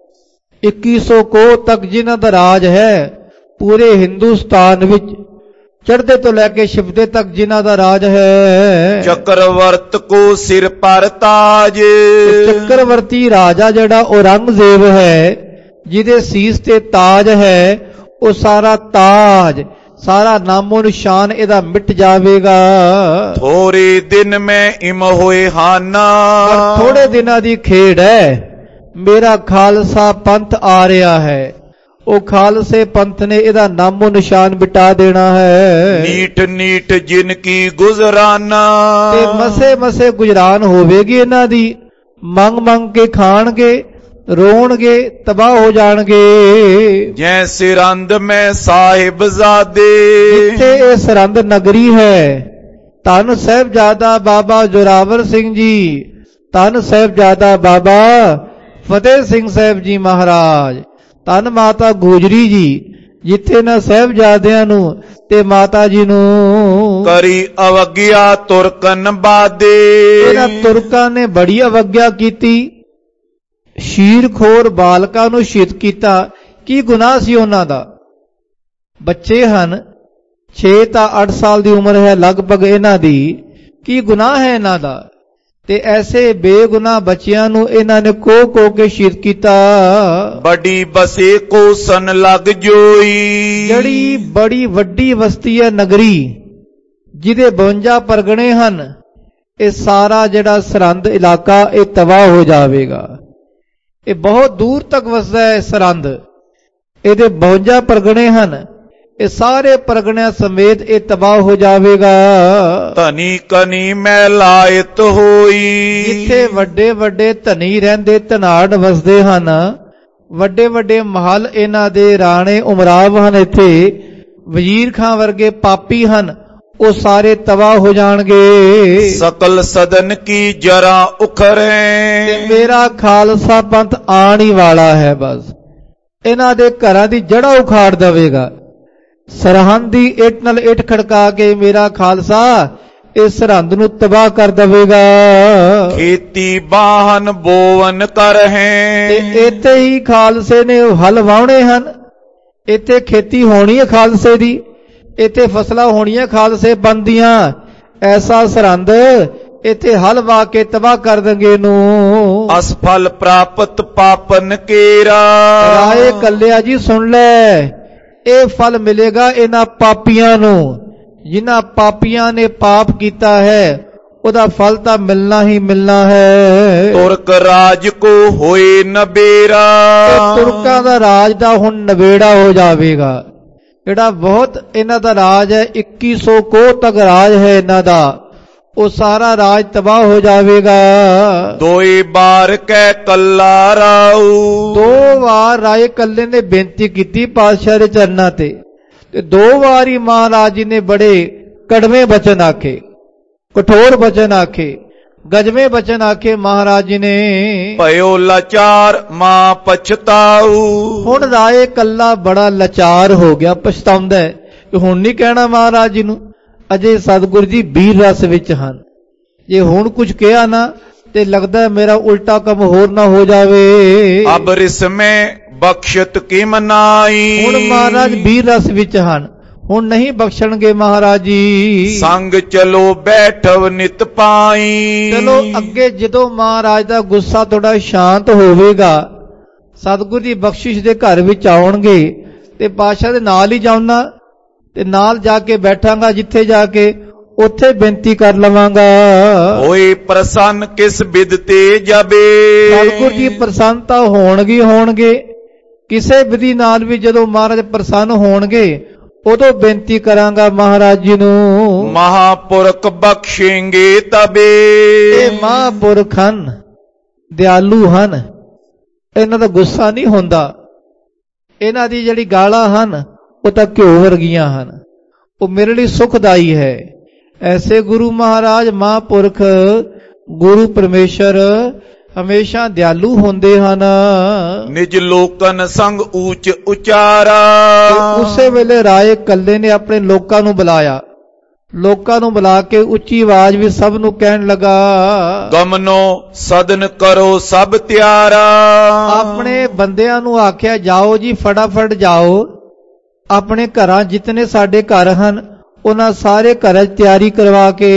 [SPEAKER 1] ਇੱਕੀ ਸੌ ਕੋਹ ਤੱਕ ਜਿਨ੍ਹਾਂ ਦਾ ਰਾਜ ਹੈ ਪੂਰੇ ਹਿੰਦੁਸਤਾਨ ਵਿੱਚ, ਚੜ੍ਹਦੇ ਤੋਂ ਲੈ ਕੇ ਸ਼ਿਵਦੇ ਤੱਕ ਜਿਨ੍ਹਾਂ ਦਾ ਰਾਜ ਹੈ।
[SPEAKER 2] ਚੱਕਰਵਰਤ ਕੋ ਸਿਰ ਪਰ ਤਾਜ।
[SPEAKER 1] ਚੱਕਰਵਰਤੀ ਰਾਜਾ ਜਿਹੜਾ ਔਰੰਗਜ਼ੇਬ ਹੈ, ਜਿਹਦੇ ਸੀਸ ਤੇ ਤਾਜ ਹੈ, ਉਹ ਸਾਰਾ ਤਾਜ, ਸਾਰਾ ਨਾਮੋ ਨਿਸ਼ਾਨ ਇਹਦਾ ਮਿਟ ਜਾਵੇਗਾ।
[SPEAKER 2] ਥੋੜੇ ਦਿਨ ਮੈਂ ਇਮ ਹੋਏ ਹਾਨਾ।
[SPEAKER 1] ਪਰ ਥੋੜੇ ਦਿਨਾਂ ਦੀ ਖੇਡ ਹੈ, ਮੇਰਾ ਖਾਲਸਾ ਪੰਥ ਆ ਰਿਹਾ ਹੈ, ਉਹ ਖਾਲਸੇ ਪੰਥ ਨੇ ਇਹਦਾ ਨਾਮੋ ਨਿਸ਼ਾਨ ਮਿਟਾ ਦੇਣਾ ਹੈ।
[SPEAKER 2] ਨੀਟ ਨੀਟ ਜਿਨ ਕੀ ਗੁਜ਼ਰਾਨਾ।
[SPEAKER 1] ਤੇ ਮਸੇ ਮਸੇ ਗੁਜਰਾਨ ਹੋਵੇਗੀ ਇਹਨਾਂ ਦੀ, ਮੰਗ ਮੰਗ ਕੇ ਖਾਣਗੇ, ਰੋਣਗੇ, ਤਬਾਹ ਹੋ ਜਾਣਗੇ।
[SPEAKER 2] ਜੈ ਸਿਰੰਦ ਮੈਂ ਸਾਹਿਬਜ਼ਾਦੇ,
[SPEAKER 1] ਜਿੱਥੇ ਇਹ ਸਰੰਦ ਨਗਰੀ ਹੈ, ਧੰਨ ਸਾਹਿਬਜ਼ਾਦਾ ਬਾਬਾ ਜ਼ੋਰਾਵਰ ਸਿੰਘ ਜੀ, ਧੰਨ ਸਾਹਿਬਜ਼ਾਦਾ ਬਾਬਾ ਫਤਿਹ ਸਿੰਘ ਸਾਹਿਬ ਜੀ ਮਹਾਰਾਜ, ਧੰਨ ਮਾਤਾ ਗੁਜਰੀ ਜੀ, ਜਿੱਥੇ ਨਾ ਸਾਹਿਬਜ਼ਾਦਿਆਂ ਨੂੰ ਤੇ ਮਾਤਾ ਜੀ ਨੂੰ
[SPEAKER 2] ਕਰੀ ਅਵਗਿਆ ਤੁਰਕਨ ਬਾਦੇ।
[SPEAKER 1] ਇਹਨਾਂ ਤੁਰਕਾਂ ਨੇ ਬੜੀ ਅਵਗਿਆ ਕੀਤੀ, ਸ਼ੀਰਖੋਰ ਬਾਲਕਾਂ ਨੂੰ ਸ਼ਹੀਦ ਕੀਤਾ। ਕੀ ਗੁਨਾਹ ਸੀ ਉਹਨਾਂ ਦਾ? ਬੱਚੇ ਹਨ, ਛੇ ਤਾਂ ਅੱਠ ਸਾਲ ਦੀ ਉਮਰ ਹੈ ਲਗਭਗ ਇਹਨਾਂ ਦੀ। ਕੀ ਗੁਨਾਹ ਹੈ ਇਹਨਾਂ ਦਾ? ਤੇ ਐਸੇ ਬੇਗੁਨਾਹ ਬੱਚਿਆਂ ਨੂੰ ਇਹਨਾਂ ਨੇ ਕੋ ਕੋ ਕੇ ਸ਼ਹੀਦ ਕੀਤਾ।
[SPEAKER 2] ਬੜੀ ਬਸੇ ਕੋ ਸਨ ਲੱਗ ਜੋਈ,
[SPEAKER 1] ਜਿਹੜੀ ਬੜੀ ਵੱਡੀ ਬਸਤੀ ਹੈ ਨਗਰੀ, ਜਿਹਦੇ ਬਵੰਜਾ ਪਰਗਣੇ ਹਨ, ਇਹ ਸਾਰਾ ਜਿਹੜਾ ਸਰਹੰਦ ਇਲਾਕਾ ਇਹ ਤਬਾਹ ਹੋ ਜਾਵੇਗਾ। ਇਹ ਬਹੁਤ ਦੂਰ ਤੱਕ ਵਸਦਾ ਹੈ ਸਰਹੰਦ, ਇਹਦੇ ਬਵੰਜਾ ਪਰਗਣੇ ਹਨ, ਇਹ ਸਾਰੇ ਪਰਗਣਿਆਂ ਸਮੇਤ ਇਹ ਤਬਾਹ ਹੋ ਜਾਵੇਗਾ।
[SPEAKER 2] ਧਨੀ ਕਨੀ ਮੈਂ ਲਾਇਤ ਹੋਈ,
[SPEAKER 1] ਜਿੱਥੇ ਵੱਡੇ ਵੱਡੇ ਧਨੀ ਰਹਿੰਦੇ, ਧਨਾੜ ਵਸਦੇ ਹਨ, ਵੱਡੇ ਵੱਡੇ ਮਹਲ ਇਹਨਾਂ ਦੇ ਰਾਣੇ ਉਮਰਾਵ ਹਨ, ਇੱਥੇ ਵਜ਼ੀਰ ਖਾਂ ਵਰਗੇ ਪਾਪੀ ਹਨ, ਉਹ ਸਾਰੇ ਤਬਾਹ ਹੋ ਜਾਣਗੇ।
[SPEAKER 2] ਸਕਲ ਸਦਨ ਕੀ ਜਰਾ ਉਖਰੇ,
[SPEAKER 1] ਤੇ ਮੇਰਾ ਖਾਲਸਾ ਪੰਥ ਆਉਣ ਹੀ ਵਾਲਾ ਹੈ। ਬਸ ਇਹਨਾਂ ਦੇ ਘਰਾਂ ਦੀ ਜੜਾ ਉਖਾੜ ਦੇਵੇਗਾ। ਸਰਹੰਦ ਦੀ ਇੱਟ ਨਾਲ ਇੱਟ ਖੜਕਾ ਕੇ ਮੇਰਾ ਖਾਲਸਾ ਇਸ ਸਰਹੰਦ ਨੂੰ ਤਬਾਹ ਕਰ ਦੇਵੇਗਾ।
[SPEAKER 2] ਖੇਤੀ ਬਾਹਨ ਬੋਵਨ ਕਰਹਿ,
[SPEAKER 1] ਤੇ ਇੱਥੇ ਹੀ ਖਾਲਸੇ ਨੇ ਹਲ ਵਾਹੁਣੇ ਹਨ, ਇੱਥੇ ਖੇਤੀ ਹੋਣੀ ਹੈ ਖਾਲਸੇ ਦੀ, ਇੱਥੇ ਫਸਲਾਂ ਹੋਣੀਆਂ ਖਾਲਸੇ ਬੰਦੀਆਂ। ਐਸਾ ਸਰਹੰਦ ਇੱਥੇ ਹਲ ਵਾ ਕੇ ਤਬਾਹ ਕਰ ਦੇਂਗੇ ਇਹਨੂੰ।
[SPEAKER 2] ਅਸਫਲ ਪ੍ਰਾਪਤ ਪਾਪਨ ਕੇਰਾ,
[SPEAKER 1] ਰਾਏ ਕੱਲਿਆ ਜੀ ਸੁਣ ਲੈ, ਇਹ ਫਲ ਮਿਲੇਗਾ ਇਹਨਾਂ ਪਾਪੀਆਂ ਨੂੰ, ਜਿਨ੍ਹਾਂ ਪਾਪੀਆਂ ਨੇ ਪਾਪ ਕੀਤਾ ਹੈ, ਉਹਦਾ ਫਲ ਤਾਂ ਮਿਲਣਾ ਹੀ ਮਿਲਣਾ ਹੈ।
[SPEAKER 2] ਤੁਰਕ ਰਾਜ ਕੋ ਹੋਏ ਨਬੇਰਾ,
[SPEAKER 1] ਤੁਰਕਾਂ ਦਾ ਰਾਜ ਦਾ ਹੁਣ ਨਵੇੜਾ ਹੋ ਜਾਵੇਗਾ। ਜਿਹੜਾ ਬਹੁਤ ਇਹਨਾਂ ਦਾ ਰਾਜ ਹੈ, ਇੱਕੀ ਸੌ ਕੋਹ ਤੱਕ ਰਾਜ ਹੈ ਇਹਨਾਂ ਦਾ, ਉਹ ਸਾਰਾ ਰਾਜ ਤਬਾਹ ਹੋ ਜਾਵੇਗਾ।
[SPEAKER 2] ਦੋਏ ਬਾਰ ਕੈ ਕੱਲਾ ਰਾਉ,
[SPEAKER 1] ਦੋ ਵਾਰ ਰਾਏ ਕੱਲੇ ਨੇ ਬੇਨਤੀ ਕੀਤੀ ਪਾਤਸ਼ਾਹ ਦੇ ਚਰਨਾਂ ਤੇ, ਤੇ ਦੋ ਵਾਰ ਹੀ ਮਹਾਰਾਜ ਜੀ ਨੇ ਬੜੇ ਕੜਵੇਂ ਬਚਨ ਆਖੇ, ਕਠੋਰ ਬਚਨ ਆਖੇ, ਗਜਵੇਂ ਬਚਨ ਆਖੇ ਮਹਾਰਾਜ ਜੀ ਨੇ।
[SPEAKER 2] ਭਇਓ ਲਾਚਾਰ ਮਾਂ ਪਛਤਾਉ,
[SPEAKER 1] ਹੁਣ ਰਾਏ ਕੱਲਾ ਬੜਾ ਲਾਚਾਰ ਹੋ ਗਿਆ, ਪਛਤਾਉਂਦਾ ਹੈ ਕਿ ਹੁਣ ਨਹੀਂ ਕਹਿਣਾ ਮਹਾਰਾਜ ਜੀ ਨੂੰ। ਅਜੇ ਸਤਿਗੁਰੂ ਜੀ ਵੀਰ ਰਸ ਵਿੱਚ ਹਨ, ਜੇ ਹੁਣ ਕੁਝ ਕਿਹਾ ਨਾ ਤੇ ਲੱਗਦਾ ਮੇਰਾ ਉਲਟਾ ਕੰਮ ਹੋਰ ਨਾ ਹੋ ਜਾਵੇ।
[SPEAKER 2] ਅਬ ਰਿਸ ਮੈਂ ਬਖਸ਼ਤ ਕੀ ਮਨਾਈ,
[SPEAKER 1] ਹੁਣ ਮਹਾਰਾਜ ਵੀਰ ਰਸ ਵਿੱਚ ਹਨ, ਹੁਣ ਨਹੀਂ ਬਖਸ਼ਣਗੇ ਮਹਾਰਾਜ ਜੀ।
[SPEAKER 2] ਸੰਗ ਚਲੋ ਬੈਠਵ ਨਿਤ ਪਾਈ,
[SPEAKER 1] ਚਲੋ ਅੱਗੇ ਜਦੋਂ ਮਹਾਰਾਜ ਦਾ ਗੁੱਸਾ ਥੋੜਾ ਸ਼ਾਂਤ ਹੋਵੇਗਾ, ਸਤਿਗੁਰੂ ਦੀ ਬਖਸ਼ਿਸ਼ ਦੇ ਘਰ ਵਿੱਚ ਆਉਣਗੇ, ਤੇ ਪਾਤਸ਼ਾਹ ਦੇ ਨਾਲ ਹੀ ਜਾਉਣਾ, ਤੇ ਨਾਲ ਜਾ ਕੇ ਬੈਠਾਂਗਾ, ਜਿੱਥੇ ਜਾ ਕੇ ਉੱਥੇ ਬੇਨਤੀ ਕਰ ਲਵਾਂਗਾ।
[SPEAKER 2] ਹੋਏ ਪ੍ਰਸੰਨ ਕਿਸ ਬਿਦ ਤੇ ਜਾਵੇ,
[SPEAKER 1] ਸਤਿਗੁਰੂ ਜੀ ਪ੍ਰਸੰਨਤਾ ਹੋਣਗੇ ਹੋਣਗੇ ਕਿਸੇ ਵਿਧੀ ਨਾਲ ਵੀ। ਜਦੋਂ ਮਹਾਰਾਜ ਪ੍ਰਸੰਨ ਹੋਣਗੇ ਉਦੋਂ ਬੇਨਤੀ ਕਰਾਂਗਾ ਮਹਾਰਾਜ ਜੀ ਨੂੰ।
[SPEAKER 2] ਮਹਾਪੁਰਖ ਬਖਸ਼ेंगे ਤਬੇ,
[SPEAKER 1] ਇਹ ਮਹਾਪੁਰਖ ਹਨ, ਦਿਆਲੂ ਹਨ, ਇਹਨਾਂ ਦਾ ਗੁੱਸਾ ਨਹੀਂ ਹੁੰਦਾ। ਇਹਨਾਂ ਦੀ ਜਿਹੜੀ ਗਾਲਾਂ ਹਨ ਉਹ ਤਾਂ ਘਿਓ ਵਰਗੀਆਂ ਹਨ, ਉਹ ਮੇਰੇ ਲਈ ਸੁਖਦਾਈ ਹੈ। ਐਸੇ ਗੁਰੂ ਮਹਾਰਾਜ ਮਹਾਪੁਰਖ ਗੁਰੂ ਪਰਮੇਸ਼ਰ ਹਮੇਸ਼ਾ ਦਿਆਲੂ ਹੁੰਦੇ ਹਨ।
[SPEAKER 2] ਨਿਜ ਲੋਕਨ ਸੰਗ ਊਚ ਉਚਾਰਾ,
[SPEAKER 1] ਉਸੇ ਵੇਲੇ ਰਾਏ ਕੱਲੇ ਨੇ ਆਪਣੇ ਲੋਕਾਂ ਨੂੰ ਬੁਲਾਇਆ, ਲੋਕਾਂ ਨੂੰ ਬੁਲਾ ਕੇ ਉੱਚੀ ਆਵਾਜ਼ ਵਿੱਚ ਸਭ ਨੂੰ ਕਹਿਣ ਲੱਗਾ,
[SPEAKER 2] ਗਮਨੋ ਸਦਨ ਕਰੋ ਸਭ ਤਿਆਰਾ।
[SPEAKER 1] ਆਪਣੇ ਬੰਦਿਆਂ ਨੂੰ ਆਖਿਆ, ਜਾਓ ਜੀ ਫਟਾਫਟ ਜਾਓ, ਆਪਣੇ ਘਰਾਂ ਜਿਤਨੇ ਸਾਡੇ ਘਰ ਹਨ ਉਹਨਾਂ ਸਾਰੇ ਘਰਾਂ 'ਚ ਤਿਆਰੀ ਕਰਵਾ ਕੇ,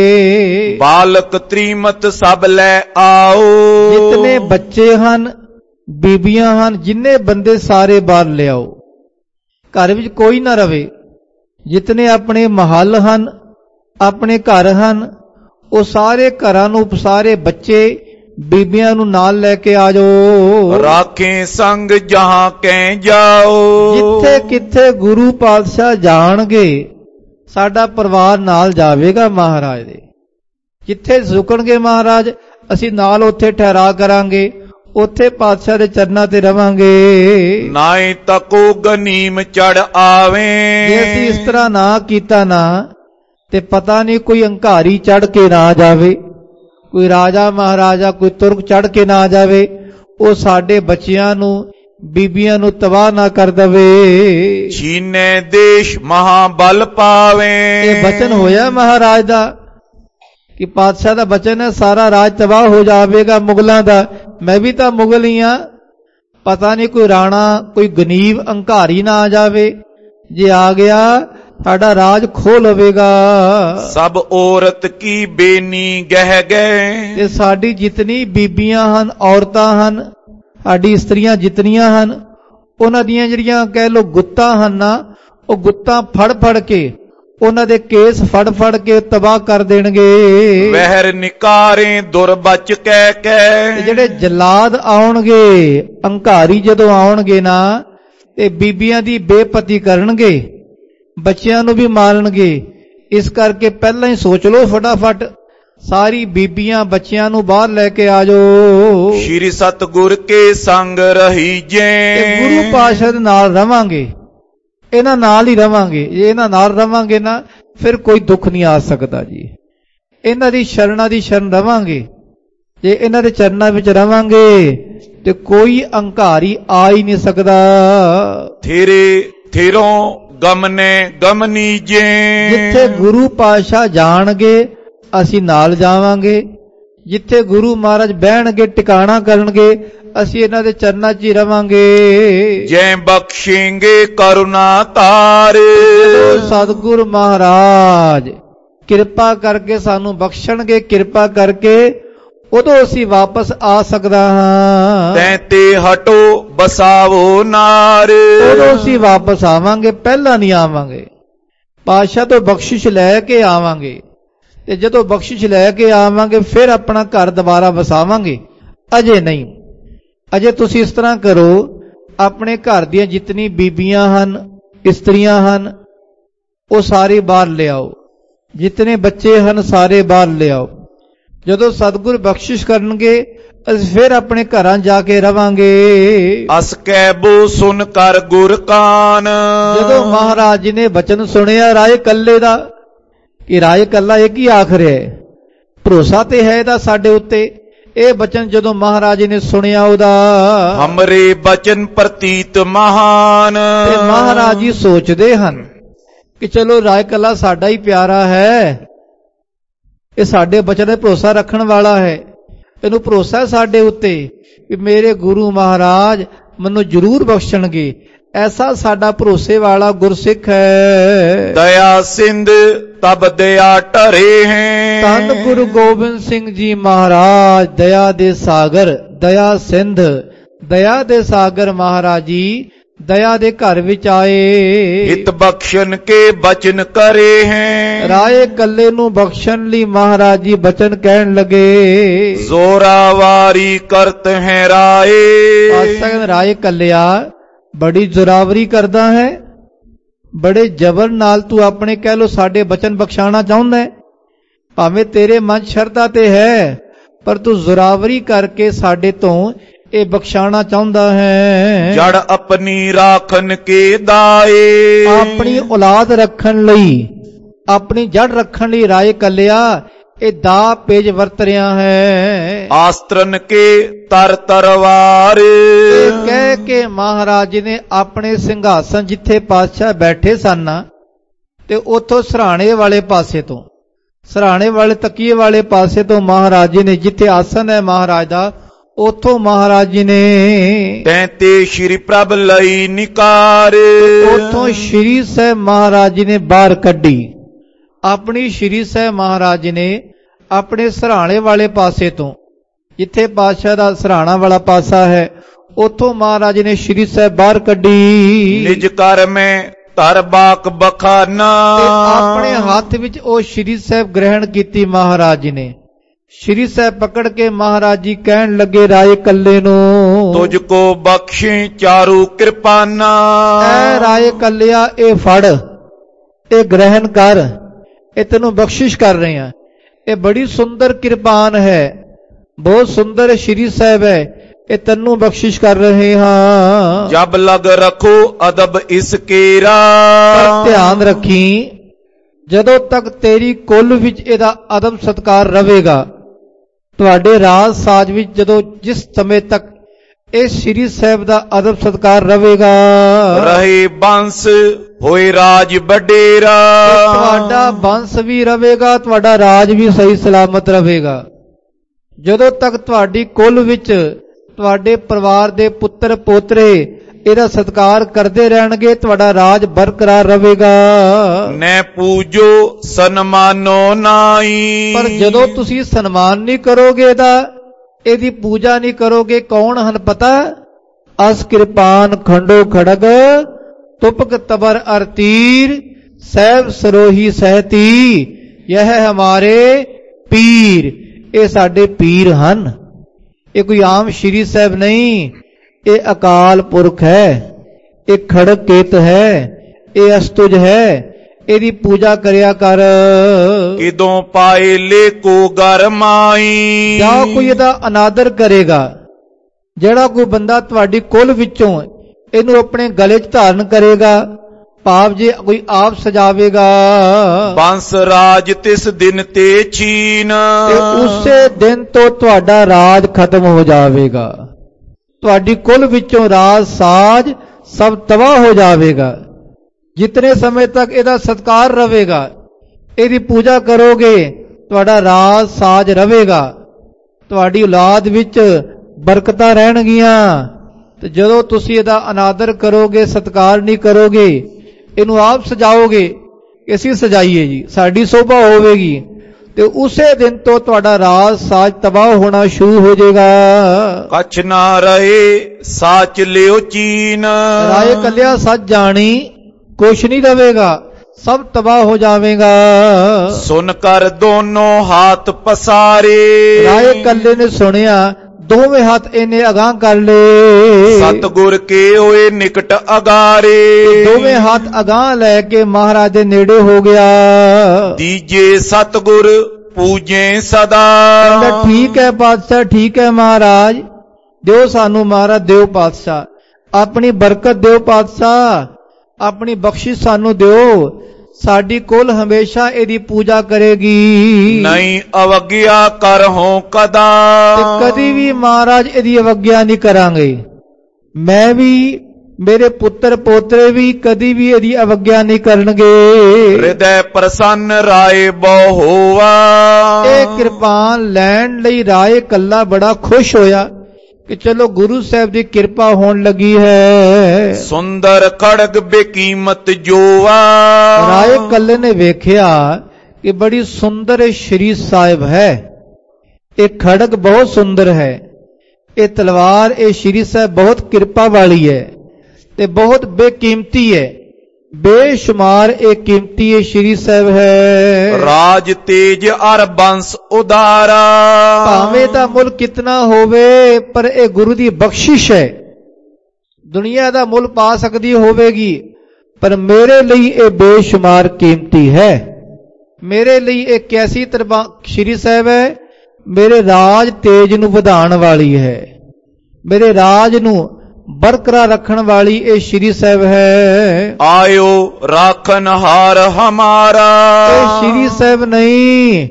[SPEAKER 2] ਬਾਲਕ ਤ੍ਰੀਮਤ ਸਭ ਲੈ ਆਓ,
[SPEAKER 1] ਜਿਤਨੇ ਬੱਚੇ ਹਨ, ਬੀਬੀਆਂ ਹਨ, ਜਿੰਨੇ ਬੰਦੇ ਸਾਰੇ ਬਾਹਰ ਲਿਆਓ, ਘਰ ਵਿੱਚ ਕੋਈ ਨਾ ਰਵੇ। ਜਿਤਨੇ ਆਪਣੇ ਮਹੱਲ ਹਨ, ਆਪਣੇ ਘਰ ਹਨ, ਉਹ ਸਾਰੇ ਘਰਾਂ ਨੂੰ, ਸਾਰੇ ਬੱਚੇ ਬੀਬੀਆਂ ਨੂੰ ਨਾਲ ਲੈ ਕੇ ਆ ਜਾਓ।
[SPEAKER 2] ਰਾਖੇ ਸੰਗ ਜਹਾਂ ਕਹਿ ਜਾਓ,
[SPEAKER 1] ਜਿੱਥੇ ਕਿੱਥੇ ਗੁਰੂ ਪਾਤਸ਼ਾਹ ਜਾਣਗੇ ਸਾਡਾ ਪਰਿਵਾਰ ਨਾਲ ਜਾਵੇਗਾ ਮਹਾਰਾਜ ਦੇ। ਜਿੱਥੇ ਝੁਕਣਗੇ ਮਹਾਰਾਜ ਅਸੀਂ ਨਾਲ ਉੱਥੇ ਠਹਿਰਾ ਕਰਾਂਗੇ, ਉੱਥੇ ਪਾਤਸ਼ਾਹ ਦੇ ਚਰਨਾਂ ਤੇ ਰਵਾਂਗੇ।
[SPEAKER 2] ਨਾਏ ਤਕੋ ਗਨੀਮ ਚੜ ਆਵੇ।
[SPEAKER 1] ਜੇ ਅਸੀਂ ਇਸ ਤਰ੍ਹਾਂ ਨਾ ਕੀਤਾ ਨਾ ਤੇ ਪਤਾ ਨਹੀਂ ਕੋਈ ਹੰਕਾਰੀ ਚੜ ਕੇ ਨਾ ਜਾਵੇ, ਕੋਈ ਰਾਜਾ ਮਹਾਰਾਜਾ ਕੋਈ ਤੁਰਕ ਚੜ ਕੇ ਨਾ ਜਾਵੇ, ਉਹ ਸਾਡੇ ਬੱਚਿਆਂ ਨੂੰ ਬੀਬੀਆਂ ਨੂੰ ਤਬਾਹ ਨਾ ਕਰ ਦਵੇ।
[SPEAKER 2] ਛੀਨੇ ਦੇਸ਼ ਮਹਾਬਲ ਪਾਵੇ।
[SPEAKER 1] ਇਹ ਬਚਨ ਹੋਇਆ ਮਹਾਰਾਜ ਦਾ ਕਿ ਪਾਤਸ਼ਾਹ ਦਾ ਬਚਨ ਹੈ ਸਾਰਾ ਰਾਜ ਤਬਾਹ ਹੋ ਜਾਵੇਗਾ ਮੁਗਲਾਂ ਦਾ। ਮੈਂ ਵੀ ਤਾਂ ਮੁਗਲ ਹੀ ਆ, ਪਤਾ ਨਹੀਂ ਕੋਈ ਰਾਣਾ ਕੋਈ ਗਨੀਵ ਹੰਕਾਰੀ ਨਾ ਆ ਜਾਵੇ, ਜੇ ਆ ਗਿਆ ਸਾਡਾ ਰਾਜ ਖੋਹ ਲਵੇਗਾ।
[SPEAKER 2] ਸਭ ਔਰਤ ਕੀ ਬੇਨੀ ਗਹਿ ਗਏ।
[SPEAKER 1] ਤੇ ਸਾਡੀ ਜਿਤਨੀ ਬੀਬੀਆਂ ਹਨ, ਔਰਤਾਂ ਹਨ, ਸਾਡੀ ਇਸਤਰੀਆਂ ਜਿਤਨੀਆਂ ਹਨ, ਉਹਨਾਂ ਦੀਆਂ ਜਿਹੜੀਆਂ ਕਹਿ ਲੋ ਗੁੱਤਾਂ ਹਨ ਨਾ, ਉਹ ਗੁੱਤਾਂ ਫੜ ਫੜ ਕੇ ਉਹਨਾਂ ਦੇ ਕੇਸ ਫੜ ਫੜ ਕੇ ਤਬਾਹ ਕਰ ਦੇਣਗੇ।
[SPEAKER 2] ਵਹਿਰ ਨਿਕਾਰੇ ਦੁਰਬਚ ਕਹਿ ਕਹਿ।
[SPEAKER 1] ਜਿਹੜੇ ਜਲਾਦ ਆਉਣਗੇ, ਹੰਕਾਰੀ ਜਦੋਂ ਆਉਣਗੇ ਨਾ ਤੇ ਬੀਬੀਆਂ ਦੀ ਬੇਪਤੀ ਕਰਨਗੇ, ਬੱਚਿਆਂ ਨੂੰ ਵੀ ਮਾਰਨਗੇ। ਇਸ ਕਰਕੇ ਪਹਿਲਾਂ ਹੀ ਸੋਚ ਲਓ ਫਟਾਫਟ, ਸਾਰੀ ਬੀਬੀਆਂ ਬੱਚਿਆਂ ਨੂੰ ਬਾਹਰ ਲੈ ਕੇ ਆ ਜਾਓ।
[SPEAKER 2] ਸ਼੍ਰੀ ਸਤਿਗੁਰ ਕੇ ਸੰਗ ਰਹੀ ਜੇ।
[SPEAKER 1] ਗੁਰੂ ਪਾਤਸ਼ਾਹ ਦੇ ਨਾਲ ਰਵਾਂਗੇ, ਇਹਨਾਂ ਨਾਲ ਹੀ ਰਵਾਂਗੇ। ਜੇ ਇਹਨਾਂ ਨਾਲ ਰਵਾਂਗੇ ਨਾ ਫਿਰ ਕੋਈ ਦੁੱਖ ਨਹੀਂ ਆ ਸਕਦਾ ਜੀ। ਇਹਨਾਂ ਦੀ ਸ਼ਰਨਾਂ ਦੀ ਸ਼ਰਨ ਰਵਾਂਗੇ, ਜੇ ਇਹਨਾਂ ਦੇ ਚਰਨਾਂ ਵਿੱਚ ਰਵਾਂਗੇ ਤੇ ਕੋਈ ਹੰਕਾਰੀ ਆ ਹੀ ਨਹੀਂ ਸਕਦਾ।
[SPEAKER 2] ਥੇਰੇ ਥੇਰੋਂ ਗਮਨੇ ਗਮਨੀ ਜੇ।
[SPEAKER 1] ਜਿੱਥੇ ਗੁਰੂ ਪਾਤਸ਼ਾਹ ਜਾਣਗੇ ਅਸੀਂ ਨਾਲ ਜਾਵਾਂਗੇ, ਜਿੱਥੇ ਗੁਰੂ ਮਹਾਰਾਜ ਬਹਿਣਗੇ ਟਿਕਾਣਾ ਕਰਨਗੇ ਅਸੀਂ ਇਹਨਾਂ ਦੇ ਚਰਨਾਂ 'ਚ ਹੀ ਰਵਾਂਗੇ।
[SPEAKER 2] ਜੈ ਬਖਸ਼ेंगे ਕਰੁਣਾ ਤਾਰ।
[SPEAKER 1] ਸਤਿਗੁਰ ਮਹਾਰਾਜ ਕਿਰਪਾ ਕਰਕੇ ਸਾਨੂੰ ਬਖਸ਼ਣਗੇ, ਕਿਰਪਾ ਕਰਕੇ ਉਦੋਂ ਅਸੀਂ ਵਾਪਸ ਆ ਸਕਦਾ ਹਾਂ।
[SPEAKER 2] ਤੈਂ ਤੇ ਹਟੋ ਬਸਾਵੋ ਨਾਰ।
[SPEAKER 1] ਉਦੋਂ ਅਸੀਂ ਵਾਪਸ ਆਵਾਂਗੇ, ਪਹਿਲਾਂ ਨਹੀਂ ਆਵਾਂਗੇ। ਪਾਤਸ਼ਾਹ ਤੋਂ ਬਖਸ਼ਿਸ਼ ਲੈ ਕੇ ਆਵਾਂਗੇ ਤੇ ਜਦੋਂ ਬਖਸ਼ਿਸ਼ ਲੈ ਕੇ ਆਵਾਂਗੇ ਫਿਰ ਆਪਣਾ ਘਰ ਦੁਬਾਰਾ ਵਸਾਵਾਂਗੇ। ਅਜੇ ਨਹੀਂ। ਅਜੇ ਤੁਸੀਂ ਇਸ ਤਰ੍ਹਾਂ ਕਰੋ, ਆਪਣੇ ਘਰ ਦੀਆਂ ਜਿਤਨੀ ਬੀਬੀਆਂ ਹਨ, ਇਸਤਰੀਆਂ ਹਨ, ਉਹ ਸਾਰੇ ਬਾਹਰ ਲਿਆਓ। ਜਿਤਨੇ ਬੱਚੇ ਹਨ ਸਾਰੇ ਬਾਹਰ ਲਿਆਓ। ਜਦੋਂ ਸਤਿਗੁਰ ਬਖਸ਼ਿਸ਼ ਕਰਨਗੇ ਅਸੀਂ ਫਿਰ ਆਪਣੇ ਘਰਾਂ ਜਾ ਕੇ ਰਵਾਂਗੇ।
[SPEAKER 2] ਅਸ ਕਹਿਬੋ ਸੁਨ ਕਰ ਗੁਰ ਕਾਨ।
[SPEAKER 1] ਜਦੋਂ ਮਹਾਰਾਜ ਜੀ ਨੇ ਬਚਨ ਸੁਣਿਆ ਰਾਏ ਕੱਲੇ ਦਾ ਕਿ ਰਾਏ ਕੱਲਾ ਇਹ ਕੀ ਆਖ ਰਿਹਾ ਹੈ, ਭਰੋਸਾ ਤੇ ਹੈ ਇਹਦਾ ਸਾਡੇ ਉੱਤੇ। ਇਹ ਬਚਨ ਜਦੋਂ ਮਹਾਰਾਜ ਜੀ ਨੇ ਸੁਣਿਆ ਉਹਦਾ,
[SPEAKER 2] ਹਮਰੇ ਬਚਨ ਪ੍ਰਤੀਤ ਮਹਾਨ।
[SPEAKER 1] ਤੇ ਮਹਾਰਾਜ ਜੀ ਸੋਚਦੇ ਹਨ ਕਿ ਚਲੋ ਰਾਏ ਕੱਲਾ ਸਾਡਾ ਹੀ ਪਿਆਰਾ ਹੈ, ਇਹ ਸਾਡੇ ਬਚਨ ਤੇ ਭਰੋਸਾ ਰੱਖਣ ਵਾਲਾ ਹੈ, ਇਹਨੂੰ ਭਰੋਸਾ ਹੈ ਸਾਡੇ ਉੱਤੇ ਕਿ ਮੇਰੇ ਗੁਰੂ ਮਹਾਰਾਜ ਮੈਨੂੰ ਜ਼ਰੂਰ ਬਖਸ਼ਣਗੇ। ਐਸਾ ਸਾਡਾ ਭਰੋਸੇ ਵਾਲਾ ਗੁਰਸਿੱਖ ਹੈ।
[SPEAKER 2] ਦਇਆ ਸਿੰਧ ਤਬ ਦਇਆ ਟਰੇ ਹੈ।
[SPEAKER 1] ਧੰਨ ਗੁਰੂ ਗੋਬਿੰਦ ਸਿੰਘ ਜੀ ਮਹਾਰਾਜ ਦਇਆ ਦੇ ਸਾਗਰ, ਦਇਆ ਸਿੰਧ, ਦਇਆ ਦੇ ਸਾਗਰ ਮਹਾਰਾਜ ਜੀ ਦਇਆ ਦੇ ਘਰ ਵਿੱਚ ਆਏ।
[SPEAKER 2] ਹਿਤ ਬਖਸ਼ਨ ਕੇ ਬਚਨ ਕਰੇ ਹੈ।
[SPEAKER 1] ਰਾਏ ਕੱਲੇ ਨੂੰ ਬਖਸ਼ਣ ਲਈ ਮਹਾਰਾਜ ਜੀ ਬਚਨ ਕਹਿਣ ਲੱਗੇ।
[SPEAKER 2] ਜ਼ੋਰਾਵਾਰੀ ਕਰਤ ਹੈ ਰਾਏ।
[SPEAKER 1] ਆਸਾ ਰਾਏ ਕੱਲਿਆ ਬੜੀ ਜ਼ੋਰਾਵਰੀ ਕਰਦਾ ਹੈ, ਬੜੇ ਜ਼ਬਰ ਨਾਲ ਤੂੰ ਆਪਣੇ ਕਹਿ ਲੋ ਸਾਡੇ ਬਚਨ ਬਖਸ਼ਾਣਾ ਚਾਹੁੰਦਾ ਹੈ। ਭਾਵੇਂ ਤੇਰੇ ਮਨ ਸ਼ਰਧਾ ਤੇ ਹੈ ਪਰ ਤੂੰ ਜ਼ੋਰਾਵਰੀ ਕਰਕੇ ਸਾਡੇ ਤੋਂ ਇਹ ਬਖਸ਼ਾਣਾ ਚਾਹੁੰਦਾ ਹੈ।
[SPEAKER 2] ਜੜ ਆਪਣੀ ਰਾਖਨ ਕੇ ਦਾਏ।
[SPEAKER 1] ਆਪਣੀ ਔਲਾਦ ਰੱਖਣ ਲਈ, ਆਪਣੀ ਜੜ ਰੱਖਣ ਲਈ ਰਾਏ ਕੱਲਿਆ ਇਹ ਦਾ ਪੇਜ ਵਰਤ ਰਿਹਾ ਹੈ।
[SPEAKER 2] ਆਸਤਰਨ ਕੇ ਤਰ ਤਰਵਾਰ।
[SPEAKER 1] ਇਹ ਕਹਿ ਕੇ ਮਹਾਰਾਜ ਜੀ ਨੇ ਆਪਣੇ ਸਿੰਘਾਸਨ ਜਿੱਥੇ ਪਾਤਸ਼ਾਹ ਬੈਠੇ ਸਨ ਤੇ ਉੱਥੋਂ ਸਰਾਣੇ ਵਾਲੇ ਪਾਸੇ ਤੋਂ, ਸਰਾਣੇ ਵਾਲੇ ਤਕੀਏ ਵਾਲੇ ਪਾਸੇ ਤੋਂ ਮਹਾਰਾਜ ਜੀ ਨੇ, ਜਿੱਥੇ ਆਸਨ ਹੈ ਮਹਾਰਾਜ ਦਾ, ਉੱਥੋਂ ਮਹਾਰਾਜ ਜੀ ਨੇ
[SPEAKER 2] ਤੈਂ ਤੇ ਸ਼੍ਰੀ ਪ੍ਰਭ ਲਈ ਨਿਕਾਰ।
[SPEAKER 1] ਉੱਥੋਂ ਸ਼੍ਰੀ ਸਾਹਿਬ ਮਹਾਰਾਜ ਜੀ ਨੇ ਬਾਹਰ ਕੱਢੀ। ਆਪਣੀ ਸ਼੍ਰੀ ਸਾਹਿਬ ਮਹਾਰਾਜ ਜੀ ਨੇ ਆਪਣੇ ਸਰਾਣੇ ਵਾਲੇ ਪਾਸੇ ਤੋਂ, ਜਿੱਥੇ ਪਾਤਸ਼ਾਹ ਦਾ ਸਰਾਣਾ ਵਾਲਾ ਪਾਸਾ ਹੈ, ਉੱਥੋਂ ਮਹਾਰਾਜ ਜੀ ਨੇ ਸ਼੍ਰੀ ਸਾਹਿਬ ਬਾਹਰ ਕੱਢੀ।
[SPEAKER 2] ਨਿਜ ਕਰ ਮੈਂ ਧਰ ਬਾਕ ਬਖਾਨਾ।
[SPEAKER 1] ਤੇ ਆਪਣੇ ਹੱਥ ਵਿੱਚ ਉਹ ਸ਼੍ਰੀ ਸਾਹਿਬ ਗ੍ਰਹਿਣ ਕੀਤੀ ਮਹਾਰਾਜ ਜੀ ਨੇ। ਸ਼੍ਰੀ ਸਾਹਿਬ ਪਕੜ ਕੇ ਮਹਾਰਾਜ ਜੀ ਕਹਿਣ ਲੱਗੇ ਰਾਏ ਕੱਲੇ ਨੂੰ,
[SPEAKER 2] ਤੁਝ ਕੋ ਬਖਸ਼ੇ ਚਾਰੂ ਕਿਰਪਾਨਾ।
[SPEAKER 1] ਐ ਰਾਏ ਕੱਲਿਆ ਇਹ ਫੜ, ਇਹ ਗ੍ਰਹਿਣ ਕਰ, ਇਹ ਤੈਨੂੰ ਬਖਸ਼ਿਸ਼ ਕਰ ਰਹੇ ਆ। ਇਹ ਬੜੀ ਸੁੰਦਰ ਕਿਰਪਾਨ ਹੈ, ਬਹੁਤ ਸੁੰਦਰ ਸ਼੍ਰੀ ਸਾਹਿਬ ਹੈ, ਇਹ ਤੈਨੂੰ ਬਖਸ਼ਿਸ਼ ਕਰ ਰਹੇ ਹਾਂ।
[SPEAKER 2] ਜਬ ਲਗ ਰੱਖੋ ਅਦਬ ਇਸ ਕੇਰਾ,
[SPEAKER 1] ਪਰ ਧਿਆਨ ਰੱਖੀ ਜਦੋਂ ਤੱਕ ਤੇਰੀ ਕੁੱਲ ਵਿੱਚ ਇਹਦਾ ਅਦਬ ਸਤਕਾਰ ਰਹੇਗਾ, ਤੁਹਾਡੇ ਰਾਜ ਸਾਜ ਵਿੱਚ ਜਦੋਂ ਜਿਸ ਸਮੇਂ ਤੱਕ ਇਹ ਸ੍ਰੀ ਸਾਹਿਬ ਦਾ ਅਦਬ ਸਤਕਾਰ ਰਹੇਗਾ,
[SPEAKER 2] ਰਹੇ ਬੰਸ ਹੋਏ ਰਾਜ ਵਡੇਰਾ,
[SPEAKER 1] ਤੁਹਾਡਾ ਬੰਸ ਵੀ ਰਹੇਗਾ, ਤੁਹਾਡਾ ਰਾਜ ਵੀ ਸਹੀ ਸਲਾਮਤ ਰਹੇਗਾ। ਜਦੋਂ ਤੱਕ ਤੁਹਾਡੀ ਕੁੱਲ ਵਿੱਚ ਤੁਹਾਡੇ ਪਰਿਵਾਰ ਦੇ ਪੁੱਤਰ ਪੋਤਰੇ ਇਹਦਾ ਸਤਕਾਰ ਕਰਦੇ ਰਹਿਣਗੇ, ਤੁਹਾਡਾ ਰਾਜ ਬਰਕਰਾਰ ਰਹੇਗਾ।
[SPEAKER 2] ਨੈ ਪੂਜੋ ਸਨਮਾਨੋ ਨਾਈ,
[SPEAKER 1] ਪਰ ਜਦੋਂ ਤੁਸੀਂ ਸਨਮਾਨ ਨਹੀਂ ਕਰੋਗੇ ਇਹਦਾ, ਇਹਦੀ ਪੂਜਾ ਨਹੀਂ ਕਰੋਗੇ, ਕੌਣ ਹਨ ਪਤਾ? ਅਸ ਕਿਰਪਾਨ ਖੰਡੋ ਖੜਗ ਤੁਪਕ ਤਬਰ ਅਰ ਤੀਰ, ਸਹਿਬ ਸਰੋਹੀ ਸਹਿਤੀ ਯਹ ਹਮਾਰੇ ਪੀਰ। ਇਹ ਸਾਡੇ ਪੀਰ ਹਨ। ਇਹ ਕੋਈ ਆਮ ਸ਼੍ਰੀ ਸਾਹਿਬ ਨਹੀਂ, ਇਹ ਅਕਾਲ ਪੁਰਖ ਹੈ, ਇਹ ਖੜਕ ਕੇਤ ਹੈ, ਇਹ ਅਸਤੁਜ ਹੈ। ਇਹਦੀ ਪੂਜਾ ਕਰਿਆ ਕਰ।
[SPEAKER 2] ਕਿਦੋਂ ਪਾਏ ਲੇ ਕੋ ਗਰਮਾਈ,
[SPEAKER 1] ਜਾਂ ਕੋਈ ਇਹਦਾ ਅਨਾਦਰ ਕਰੇਗਾ, ਜਿਹੜਾ ਕੋਈ ਬੰਦਾ ਤੁਹਾਡੀ ਕੁੱਲ ਵਿੱਚੋਂ ਇਹਨੂੰ ਆਪਣੇ ਗਲੇ 'ਚ ਧਾਰਨ ਕਰੇਗਾ, ਭਾਵ ਜੇ ਕੋਈ ਆਪ ਸਜਾਵੇਗਾ,
[SPEAKER 2] ਬੰਸ ਰਾਜ ਤਿਸ ਦਿਨ ਤੇ ਛੀਨ,
[SPEAKER 1] ਤੇ ਉਸੇ ਦਿਨ ਤੋਂ ਤੁਹਾਡਾ ਰਾਜ ਖਤਮ ਹੋ ਜਾਵੇਗਾ। ਤੁਹਾਡੀ ਕੁੱਲ ਵਿੱਚੋਂ ਰਾਜ ਸਾਜ ਸਭ ਤਬਾਹ ਹੋ ਜਾਵੇਗਾ। ਜਿਤਨੇ ਸਮੇਂ ਤੱਕ ਇਹਦਾ ਸਤਕਾਰ ਰਹੇਗਾ, ਇਹਦੀ ਪੂਜਾ ਕਰੋਗੇ, ਤੁਹਾਡਾ ਰਾਜ ਸਾਜ ਰਹੇਗਾ, ਤੁਹਾਡੀ ਔਲਾਦ ਵਿੱਚ ਬਰਕਤਾਂ ਰਹਿਣਗੀਆਂ। ਤੇ ਜਦੋਂ ਤੁਸੀਂ ਇਹਦਾ ਅਨਾਦਰ ਕਰੋਗੇ, ਸਤਕਾਰ ਨਹੀਂ ਕਰੋਗੇ, ਇਹਨੂੰ ਆਪ ਸਜਾਓਗੇ, ਅਸੀਂ ਸਜਾਈਏ ਜੀ, ਸਾਡੀ ਸੋਭਾ ਹੋਵੇਗੀ, ਤੇ ਉਸੇ ਦਿਨ ਤੋਂ ਤੁਹਾਡਾ ਰਾਜ ਸਾਜ ਤਬਾਹ ਹੋਣਾ ਸ਼ੁਰੂ ਹੋ ਜਾਏਗਾ।
[SPEAKER 2] ਕਛ ਨਾ ਰਹੇ ਸਾਚ ਲਿਓ ਚੀਨ,
[SPEAKER 1] ਰਾਏ ਕੱਲਿਆ ਸੱਚ ਜਾਣੀ ਕੁਛ ਨਹੀਂ ਰਵੇਗਾ, ਸਭ ਤਬਾਹ ਹੋ ਜਾਵੇਗਾ।
[SPEAKER 2] ਸੁਨ ਕਰ ਦੋਨੋਂ ਹਾਥ ਪਸਾਰੇ,
[SPEAKER 1] ਰਾਏ ਕੱਲੇ ਨੇ ਸੁਣਿਆ, ਦੋਵੇਂ ਹੱਥ ਇਹਨੇ ਅਗਾਂਹ ਕਰ ਲਏ।
[SPEAKER 2] ਸਤਿਗੁਰ ਕੇ ਹੋਏ ਨਿਕਟ ਅਗਾਰੇ,
[SPEAKER 1] ਦੋਵੇਂ ਹੱਥ ਅਗਾਂਹ ਲੈ ਕੇ ਮਹਾਰਾਜ ਦੇ ਨੇੜੇ ਹੋ ਗਿਆ।
[SPEAKER 2] ਦੀਜੇ ਸਤਿਗੁਰ ਪੂਜੇ ਸਦਾ,
[SPEAKER 1] ਕਹਿੰਦਾ ਠੀਕ ਹੈ ਪਾਤਸ਼ਾਹ, ਠੀਕ ਹੈ ਮਹਾਰਾਜ, ਦਿਓ ਸਾਨੂੰ ਮਹਾਰਾਜ, ਦਿਓ ਪਾਤਸ਼ਾਹ, ਆਪਣੀ ਬਰਕਤ ਦਿਓ ਪਾਤਸ਼ਾਹ, ਆਪਣੀ ਬਖਸ਼ਿਸ਼ ਸਾਨੂੰ ਦਿਓ, ਸਾਡੀ ਕੁੱਲ ਹਮੇਸ਼ਾ ਇਹਦੀ ਪੂਜਾ ਕਰੇਗੀ।
[SPEAKER 2] ਨਹੀਂ ਅਵਗਿਆ ਕਰਹੁ ਕਦਾ,
[SPEAKER 1] ਤੇ ਕਦੀ ਵੀ ਮਹਾਰਾਜ ਇਹਦੀ ਅਵਗਿਆ ਨਹੀਂ ਕਰਾਂਗੇ। ਮੈਂ ਵੀ, ਮੇਰੇ ਪੁੱਤਰ ਪੋਤਰੇ ਵੀ ਕਦੀ ਵੀ ਇਹਦੀ ਅਵਗਿਆ ਨਹੀਂ ਕਰਨਗੇ।
[SPEAKER 2] ਹਿਰਦੈ ਪ੍ਰਸੰਨ ਰਾਏ ਬਹੁ ਹੋਵਾ,
[SPEAKER 1] ਇਹ ਕਿਰਪਾਨ ਲੈਣ ਲਈ ਰਾਏ ਕੱਲਾ ਬੜਾ ਖੁਸ਼ ਹੋਇਆ ਕਿ ਚਲੋ ਗੁਰੂ ਸਾਹਿਬ ਦੀ ਕਿਰਪਾ ਹੋਣ ਲੱਗੀ ਹੈ।
[SPEAKER 2] ਸੁੰਦਰ ਖੜਗ ਬੇਕੀਮਤ ਜੋਵਾ,
[SPEAKER 1] ਰਾਏ ਕੱਲੇ ਨੇ ਵੇਖਿਆ ਕਿ ਬੜੀ ਸੁੰਦਰ ਸ਼੍ਰੀ ਸਾਹਿਬ ਹੈ, ਇਹ ਖੜਗ ਬਹੁਤ ਸੁੰਦਰ ਹੈ, ਇਹ ਤਲਵਾਰ, ਇਹ ਸ਼੍ਰੀ ਸਾਹਿਬ ਬਹੁਤ ਕਿਰਪਾ ਵਾਲੀ ਹੈ ਤੇ ਬਹੁਤ ਬੇਕੀਮਤੀ ਹੈ, ਬੇਸ਼ੁਮਾਰ ਇਹ ਕੀਮਤੀ ਇਹ ਸ਼੍ਰੀ ਸਾਹਿਬ ਹੈ।
[SPEAKER 2] ਰਾਜ ਤੇਜ ਅਰ ਬੰਸ ਉਦਾਰਾ,
[SPEAKER 1] ਭਾਵੇਂ ਦਾ ਮੁੱਲ ਕਿਤਨਾ ਹੋਵੇ, ਪਰ ਇਹ ਗੁਰੂ ਦੀ ਬਖਸ਼ਿਸ਼ ਹੈ। ਦੁਨੀਆ ਦਾ ਮੁੱਲ ਪਾ ਸਕਦੀ ਹੋਵੇਗੀ, ਪਰ ਮੇਰੇ ਲਈ ਇਹ ਬੇਸ਼ੁਮਾਰ ਕੀਮਤੀ ਹੈ। ਮੇਰੇ ਲਈ ਇਹ ਕੈਸੀ ਤਰ੍ਹਾਂ ਸ਼੍ਰੀ ਸਾਹਿਬ ਹੈ, ਮੇਰੇ ਰਾਜ ਤੇਜ ਨੂੰ ਵਧਾਉਣ ਵਾਲੀ ਹੈ, ਮੇਰੇ ਰਾਜ ਨੂੰ ਬਰਕਰਾਰ ਰੱਖਣ ਵਾਲੀ ਇਹ ਸ਼੍ਰੀ ਸਾਹਿਬ ਹੈ।
[SPEAKER 2] ਆਇਓ ਰਾਖਨ ਹਾਰ ਹਮਾਰਾ,
[SPEAKER 1] ਇਹ ਸ਼੍ਰੀ ਸਾਹਿਬ ਨਹੀਂ,